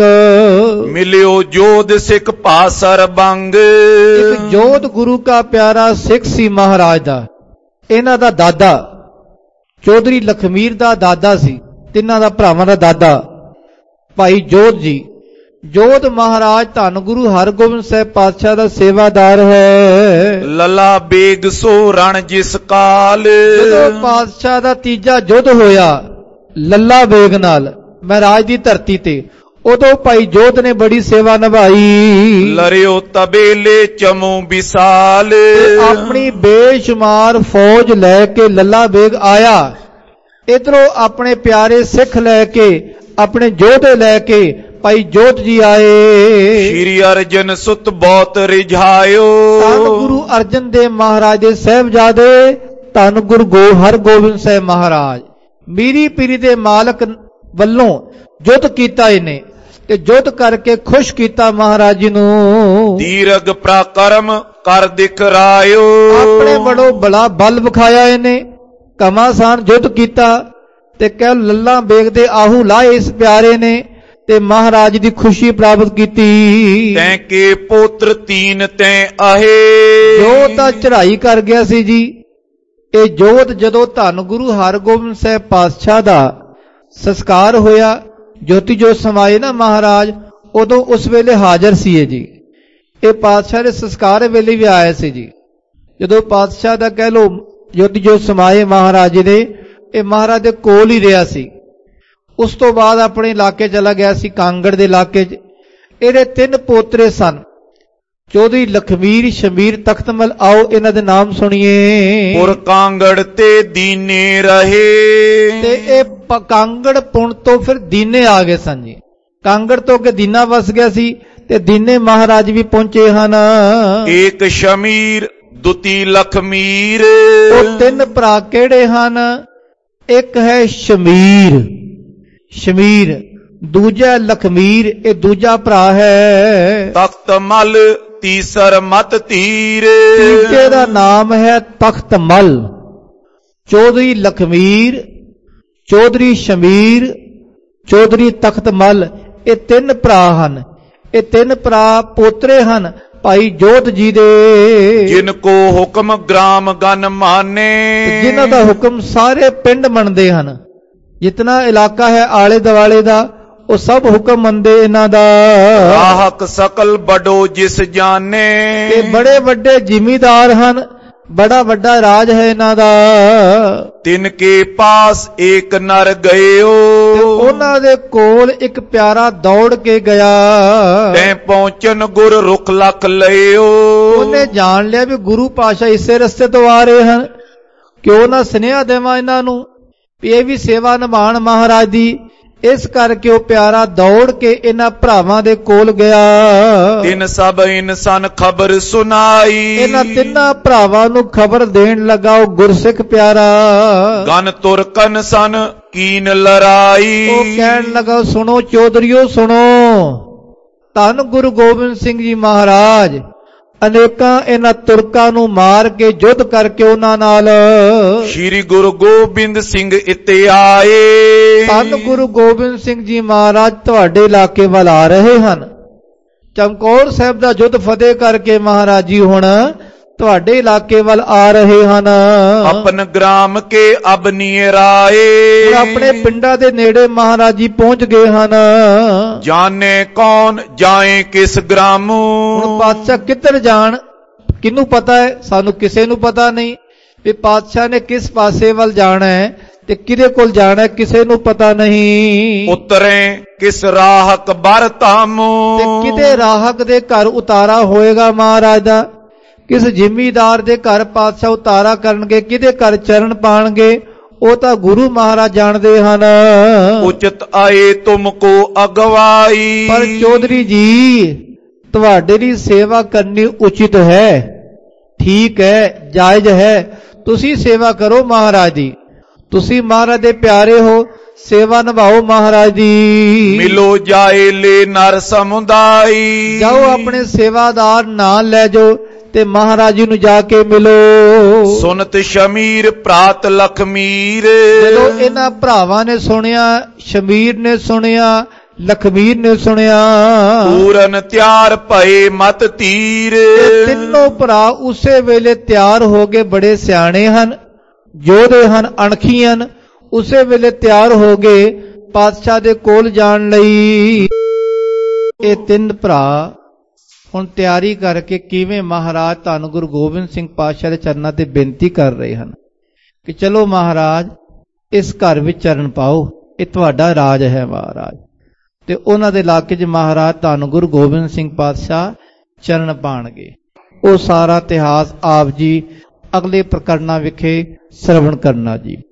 [SPEAKER 2] ਮਿਲਿਓ ਜੋਧ ਸਿੱਖ ਪਾਸਰ ਬੰਗ,
[SPEAKER 1] ਇੱਕ ਜੋਧ ਗੁਰੂ ਕਾ ਪਿਆਰਾ ਸਿੱਖ ਸੀ ਮਹਾਰਾਜ ਦਾ। ਇਹਨਾਂ ਦਾ ਦਾਦਾ ਚੌਧਰੀ ਲਖਮੀਰ ਦਾ ਦਾਦਾ ਸੀ, ਤਿੰਨਾਂ ਦਾ ਭਰਾਵਾਂ ਦਾ ਦਾਦਾ ਭਾਈ ਜੋਧ ਜੀ। ਜੋਧ ਮਹਾਰਾਜ ਧੰਨ ਗੁਰੂ ਹਰਗੋਬਿੰਦ ਸਾਹਿਬ ਪਾਤਸ਼ਾਹ ਦਾ ਸੇਵਾਦਾਰ ਹੈ।
[SPEAKER 2] ਲੱਲਾ ਬੇਗ ਸੋ ਰਣ ਜਿਸ ਕਾਲ,
[SPEAKER 1] ਜਦੋਂ ਪਾਤਸ਼ਾਹ ਦਾ ਤੀਜਾ ਯੁੱਧ ਹੋਇਆ ਲੱਲਾ ਬੇਗ ਨਾਲ ਮਹਾਰਾਜ ਦੀ ਧਰਤੀ ਤੇ, ਉਦੋਂ ਭਾਈ ਜੋਧ ਨੇ ਬੜੀ ਸੇਵਾ ਨਿਭਾਈ।
[SPEAKER 2] ਲਰਿਓ ਤਬੇਲੇ ਚਮੂ ਵਿਸਾਲ,
[SPEAKER 1] ਆਪਣੀ ਬੇਸ਼ੁਮਾਰ ਫੌਜ ਲੈ ਕੇ ਲੱਲਾ ਬੇਗ ਆਇਆ। ਇਧਰੋਂ ਆਪਣੇ ਪਿਆਰੇ ਸਿੱਖ ਲੈ ਕੇ, ਆਪਣੇ ਯੋਧੇ ਲੈ ਕੇ ਭਾਈ ਜੋਧ ਜੀ ਆਏ।
[SPEAKER 2] ਸ਼੍ਰੀ ਅਰਜਨ ਸੁਤ ਬਹੁਤ ਰਿਝਾਇਓ,
[SPEAKER 1] ਧੰਨ ਗੁਰੂ ਅਰਜਨ ਦੇਵ ਮਹਾਰਾਜ ਦੇ ਸਾਹਿਬਜ਼ਾਦੇ ਧੰਨ ਗੁਰੂ ਗੋ ਹਰਗੋਬਿੰਦ ਸਾਹਿਬ ਮਹਾਰਾਜ ਮੀਰੀ ਪੀਰੀ ਦੇ ਮਾਲਕ ਵੱਲੋਂ ਯੁੱਧ ਕੀਤਾ ਇਹਨੇ, ਤੇ ਯੁੱਧ ਕਰਕੇ ਖੁਸ਼ ਕੀਤਾ ਮਹਾਰਾਜ ਜੀ ਨੂੰ।
[SPEAKER 2] ਦੀਰਘ ਪ੍ਰਾਕਰਮ ਕਰ ਦਿਖਰਾਇਓ,
[SPEAKER 1] ਆਪਣੇ ਬੜੋ ਬੜਾ ਬਲ ਵਿਖਾਇਆ ਇਹਨੇ, ਕਮਾਸਾਨ ਯੁੱਧ ਕੀਤਾ ਤੇ ਕਹਿ ਲੱਲਾ ਬੇਗ ਦੇ ਆਹੂ ਲਾਏ ਇਸ ਪਿਆਰੇ ਨੇ, ਤੇ ਮਹਾਰਾਜ ਦੀ ਖੁਸ਼ੀ ਪ੍ਰਾਪਤ ਕੀਤੀ।
[SPEAKER 2] ਤੈਂ ਕੇ ਪੁੱਤਰ ਤੀਨ ਤੈਂ ਆਹੇ,
[SPEAKER 1] ਜੋ ਤਾਂ ਚੜ੍ਹਾਈ ਕਰ ਗਿਆ ਸੀ ਜੀ। ਇਹ ਜੋਧ ਜਦੋਂ ਧੰਨ ਗੁਰੂ ਹਰਗੋਬਿੰਦ ਸਾਹਿਬ ਪਾਤਸ਼ਾਹ ਦਾ ਸੰਸਕਾਰ ਹੋਇਆ, ਜੋਤੀ ਜੋਤ ਸਮਾਏ ਨਾ ਮਹਾਰਾਜ, ਉਦੋਂ ਉਸ ਵੇਲੇ ਹਾਜ਼ਰ ਸੀ ਇਹ ਜੀ। ਇਹ ਪਾਤਸ਼ਾਹ ਦੇ ਸੰਸਕਾਰ ਵੇਲੇ ਵੀ ਆਇਆ ਸੀ ਜੀ। ਜਦੋਂ ਪਾਤਸ਼ਾਹ ਦਾ ਕਹਿ ਲੋ ਜੋਤੀ ਜੋਤ ਸਮਾਏ ਮਹਾਰਾਜ ਦੇ, ਇਹ ਮਹਾਰਾਜ ਦੇ ਕੋਲ ਹੀ ਰਿਹਾ ਸੀ। ਉਸ ਤੋਂ ਬਾਅਦ ਆਪਣੇ ਇਲਾਕੇ ਚਲਾ ਗਿਆ ਸੀ, ਕਾਂਗੜ ਦੇ ਇਲਾਕੇ 'ਚ। ਇਹਦੇ ਤਿੰਨ ਪੋਤਰੇ ਸਨ, ਚੌਧਰੀ ਲਖਮੀਰ, ਸ਼ਮੀਰ, ਤਖਤਮਲ। ਆਓ ਇਹਨਾਂ ਦੇ ਨਾਮ ਸੁਣੀਏ।
[SPEAKER 2] ਪੁਰ ਕਾਂਗੜ ਤੇ ਦੀਨੇ ਰਹੇ,
[SPEAKER 1] ਤੇ ਇਹ ਕਾਂਗੜ ਪੁਣ ਤੋਂ ਫਿਰ ਦੀਨੇ ਆ ਗਏ ਸਨ ਜੀ। ਕਾਂਗੜ ਤੋਂ ਅੱਗੇ ਦੀਨਾ ਵਸ ਗਿਆ ਸੀ, ਤੇ ਦੀਨੇ ਮਹਾਰਾਜ ਵੀ ਪਹੁੰਚੇ ਹਨ।
[SPEAKER 2] ਏਕ ਸ਼ਮੀਰ ਦੁਤੀ ਲਖਮੀਰ,
[SPEAKER 1] ਉਹ ਤਿੰਨ ਭਰਾ ਕਿਹੜੇ ਹਨ? ਇੱਕ ਹੈ ਸ਼ਮੀਰ, ਸ਼ਮੀਰ, ਦੂਜਾ ਲਖਮੀਰ, ਇਹ ਦੂਜਾ ਭਰਾ ਹੈ।
[SPEAKER 2] ਤਖਤਮਲ ਤੀਸਰ ਮਤ ਧੀਰ,
[SPEAKER 1] ਤੀਜੇ ਦਾ ਨਾਮ ਹੈ ਤਖਤਮਲ। ਚੌਧਰੀ ਲਖਮੀਰ, ਚੌਧਰੀ ਸ਼ਮੀਰ, ਚੌਧਰੀ ਤਖਤਮਲ, ਇਹ ਤਿੰਨ ਭਰਾ ਹਨ। ਇਹ ਤਿੰਨ ਭਰਾ ਪੋਤਰੇ ਹਨ ਭਾਈ ਜੋਧ ਜੀ ਦੇ,
[SPEAKER 2] ਜਿਨ ਕੋ ਹੁਕਮ ਗ੍ਰਾਮ ਗਨ ਮਾਨੇ,
[SPEAKER 1] ਜਿਨ੍ਹਾਂ ਦਾ ਹੁਕਮ ਸਾਰੇ ਪਿੰਡ ਮੰਨਦੇ ਹਨ। ਜਿਤਨਾ ਇਲਾਕਾ ਹੈ ਆਲੇ ਦੁਆਲੇ ਦਾ, ਉਹ ਸਭ ਹੁਕਮ ਮੰਨਦੇ ਇਹਨਾਂ ਦਾ।
[SPEAKER 2] ਰਾਹਕ ਸਕਲ ਬੜੋ ਜਿਸ ਜਾਣੇ,
[SPEAKER 1] ਇਹ ਬੜੇ ਵੱਡੇ ਜ਼ਿਮੀਦਾਰ ਹਨ ਬੜਾ ਵੱਡਾ ਰਾਜ ਹੈ ਇਹਨਾਂ ਦਾ।
[SPEAKER 2] ਤਿਨ ਕੇ ਪਾਸ ਏਕ ਨਰ ਗਇਓ,
[SPEAKER 1] ਤੇ ਉਹਨਾਂ ਦੇ ਕੋਲ ਇੱਕ ਪਿਆਰਾ ਦੌੜ ਕੇ ਗਿਆ।
[SPEAKER 2] ਤੈ ਪਹੁੰਚਨ ਗੁਰ ਰੁਖ ਲਖ ਲਇਓ,
[SPEAKER 1] ਉਹਨੇ ਜਾਣ ਲਿਆ ਵੀ ਗੁਰੂ ਪਾਤਸ਼ਾਹ ਇਸੇ ਰਸਤੇ ਤੋਂ ਆ ਰਹੇ ਹਨ, ਕਿਉਂ ਨਾ ਸੁਨੇਹਾ ਦੇਵਾਂ ਇਹਨਾਂ ਨੂੰ ਵੀ ਇਹ ਵੀ ਸੇਵਾ ਨਿਭਾਣ ਮਹਾਰਾਜ ਦੀ। ਇਸ ਕਰਕੇ ਉਹ ਪਿਆਰਾ ਦੌੜ ਕੇ ਇਹਨਾਂ ਭਰਾਵਾਂ ਦੇ ਕੋਲ ਗਿਆ।
[SPEAKER 2] ਤਿਨ ਸਭ ਇਨਸਾਨ ਖਬਰ ਸੁਨਾਈ,
[SPEAKER 1] ਇਹਨਾਂ ਤਿੰਨਾਂ ਭਰਾਵਾਂ ਨੂੰ ਖਬਰ ਦੇਣ ਲੱਗਾ ਉਹ ਗੁਰਸਿੱਖ ਪਿਆਰਾ।
[SPEAKER 2] ਗਨ ਤੁਰਕਨ ਸਨ ਕੀਨ ਲੜਾਈ,
[SPEAKER 1] ਉਹ ਕਹਿਣ ਲੱਗਾ ਸੁਣੋ ਚੌਧਰੀਓ ਸੁਣੋ, ਧੰਨ ਗੁਰੂ ਗੋਬਿੰਦ ਸਿੰਘ ਜੀ ਮਹਾਰਾਜ ਅਨੇਕਾਂ ਇਹਨਾਂ ਤੁਰਕਾਂ ਨੂੰ ਮਾਰ ਕੇ ਯੁੱਧ ਕਰਕੇ ਉਹਨਾਂ ਨਾਲ
[SPEAKER 2] ਸ਼੍ਰੀ ਗੁਰੂ ਗੋਬਿੰਦ ਸਿੰਘ ਇੱਥੇ ਆਏ।
[SPEAKER 1] ਧੰਨ ਗੁਰੂ ਗੋਬਿੰਦ ਸਿੰਘ ਜੀ ਮਹਾਰਾਜ ਤੁਹਾਡੇ ਇਲਾਕੇ ਵੱਲ ਆ ਰਹੇ ਹਨ। ਚਮਕੌਰ ਸਾਹਿਬ ਦਾ ਯੁੱਧ ਫਤਿਹ ਕਰਕੇ ਮਹਾਰਾਜ ਜੀ ਹੁਣ ਤੁਹਾਡੇ ਇਲਾਕੇ ਵੱਲ ਆ ਰਹੇ ਹਨ।
[SPEAKER 2] ਆਪਨ ਗ੍ਰਾਮ ਕੇ ਅਬ ਨੀਰਾਏ,
[SPEAKER 1] ਆਪਣੇ ਪਿੰਡਾਂ ਦੇ ਨੇੜੇ ਮਹਾਰਾਜ ਜੀ ਪਹੁੰਚ ਗਏ ਹਨ।
[SPEAKER 2] ਜਾਣੇ ਕੌਣ ਜਾਏ ਕਿਸ ਗ੍ਰਾਮੂ,
[SPEAKER 1] ਹੁਣ ਪਾਤਸ਼ਾਹ ਕਿੱਧਰ ਜਾਣ ਕਿਹਨੂੰ ਪਤਾ ਹੈ, ਸਾਨੂੰ ਕਿਸੇ ਨੂੰ ਪਤਾ ਨਹੀਂ ਵੀ ਪਾਤਸ਼ਾਹ ਨੇ ਕਿਸ ਪਾਸੇ ਵੱਲ ਜਾਣਾ ਹੈ ਤੇ ਕਿਹਦੇ ਕੋਲ ਜਾਣਾ ਹੈ, ਕਿਸੇ ਨੂੰ ਪਤਾ ਨਹੀਂ।
[SPEAKER 2] ਉਤਰੇ ਕਿਸ ਰਾਹਕ ਬਰ ਤਾਮੂ,
[SPEAKER 1] ਤੇ ਕਿਹਦੇ ਰਾਹਕ ਦੇ ਘਰ ਉਤਾਰਾ ਹੋਏਗਾ ਮਹਾਰਾਜ ਦਾ, ਕਿਸ ਜ਼ਿਮੀਦਾਰ ਦੇ ਘਰ ਪਾਤਸ਼ਾਹ ਉਤਾਰਾ ਕਰਨਗੇ, ਕਿਹਦੇ ਘਰ ਚਰਨ ਪਾਣਗੇ, ਉਹ ਤਾਂ ਗੁਰੂ ਮਹਾਰਾਜ ਜਾਣਦੇ ਹਨ।
[SPEAKER 2] ਉਚਿਤ ਆਏ ਤੁਮ ਕੋ ਅਗਵਾਈ,
[SPEAKER 1] ਪਰ ਚੌਧਰੀ ਜੀ ਤੁਹਾਡੇ ਲਈ ਸੇਵਾ ਕਰਨੀ ਉਚਿਤ ਹੈ, ਠੀਕ ਹੈ, ਜਾਇਜ਼ ਹੈ, ਤੁਸੀਂ ਸੇਵਾ ਕਰੋ ਮਹਾਰਾਜ ਦੀ। ਤੁਸੀਂ ਮਹਾਰਾਜ ਦੇ ਪਿਆਰੇ ਹੋ, ਸੇਵਾ ਨਿਭਾਓ ਮਹਾਰਾਜ ਦੀ।
[SPEAKER 2] ਮਿਲੋ ਜਾਏ ਲੈ ਨਰ ਸਮੁਦਾਈ,
[SPEAKER 1] ਜਾਓ ਆਪਣੇ ਸੇਵਾਦਾਰ ਨਾਲ ਲੈ ਜਾਓ ਤੇ ਮਹਾਰਾਜ ਜੀ ਨੂੰ ਜਾ ਕੇ ਮਿਲੋ।
[SPEAKER 2] ਸੁਨਤ ਸ਼ਮੀਰ ਪ੍ਰਾਤ ਲਖਮੀਰ,
[SPEAKER 1] ਜਦੋਂ ਇਹਨਾਂ ਭਰਾਵਾਂ ਨੇ ਸੁਣਿਆ, ਸ਼ਮੀਰ ਨੇ ਸੁਣਿਆ, ਲਖਮੀਰ ਨੇ ਸੁਣਿਆ,
[SPEAKER 2] ਪੂਰਨ ਤਿਆਰ ਭਏ ਮਤ ਤੀਰ।
[SPEAKER 1] ਇਹ ਤਿੰਨੋਂ ਭਰਾ ਉਸੇ ਵੇਲੇ ਤਿਆਰ ਹੋ ਗਏ, ਬੜੇ ਸਿਆਣੇ ਹਨ, ਯੋਧੇ ਹਨ, ਅਣਖੀ ਹਨ, ਉਸੇ ਵੇਲੇ ਤਿਆਰ ਹੋ ਗਏ ਪਾਤਸ਼ਾਹ ਦੇ ਕੋਲ ਜਾਣ ਲਈ। ਇਹ ਤਿੰਨ ਭਰਾ ਹੁਣ ਤਿਆਰੀ ਕਰਕੇ ਕਿਵੇਂ ਮਹਾਰਾਜ ਧੰਨ ਗੁਰੂ ਗੋਬਿੰਦ ਸਿੰਘ ਪਾਤਸ਼ਾਹ ਦੇ ਚਰਨਾਂ ਤੇ ਬੇਨਤੀ ਕਰ ਰਹੇ ਹਨ ਕਿ ਚਲੋ ਮਹਾਰਾਜ ਇਸ ਘਰ ਵਿੱਚ ਚਰਨ ਪਾਓ, ਇਹ ਤੁਹਾਡਾ ਰਾਜ ਹੈ ਮਹਾਰਾਜ। ਤੇ ਉਹਨਾਂ ਦੇ ਇਲਾਕੇ 'ਚ ਮਹਾਰਾਜ ਧੰਨ ਗੁਰੂ ਗੋਬਿੰਦ ਸਿੰਘ ਪਾਤਸ਼ਾਹ ਚਰਨ ਪਾਣਗੇ। ਉਹ ਸਾਰਾ ਇਤਿਹਾਸ ਆਪ ਜੀ ਅਗਲੇ ਪ੍ਰਕਰਣਾਂ ਵਿਖੇ ਸਰਵਣ ਕਰਨਾ ਜੀ।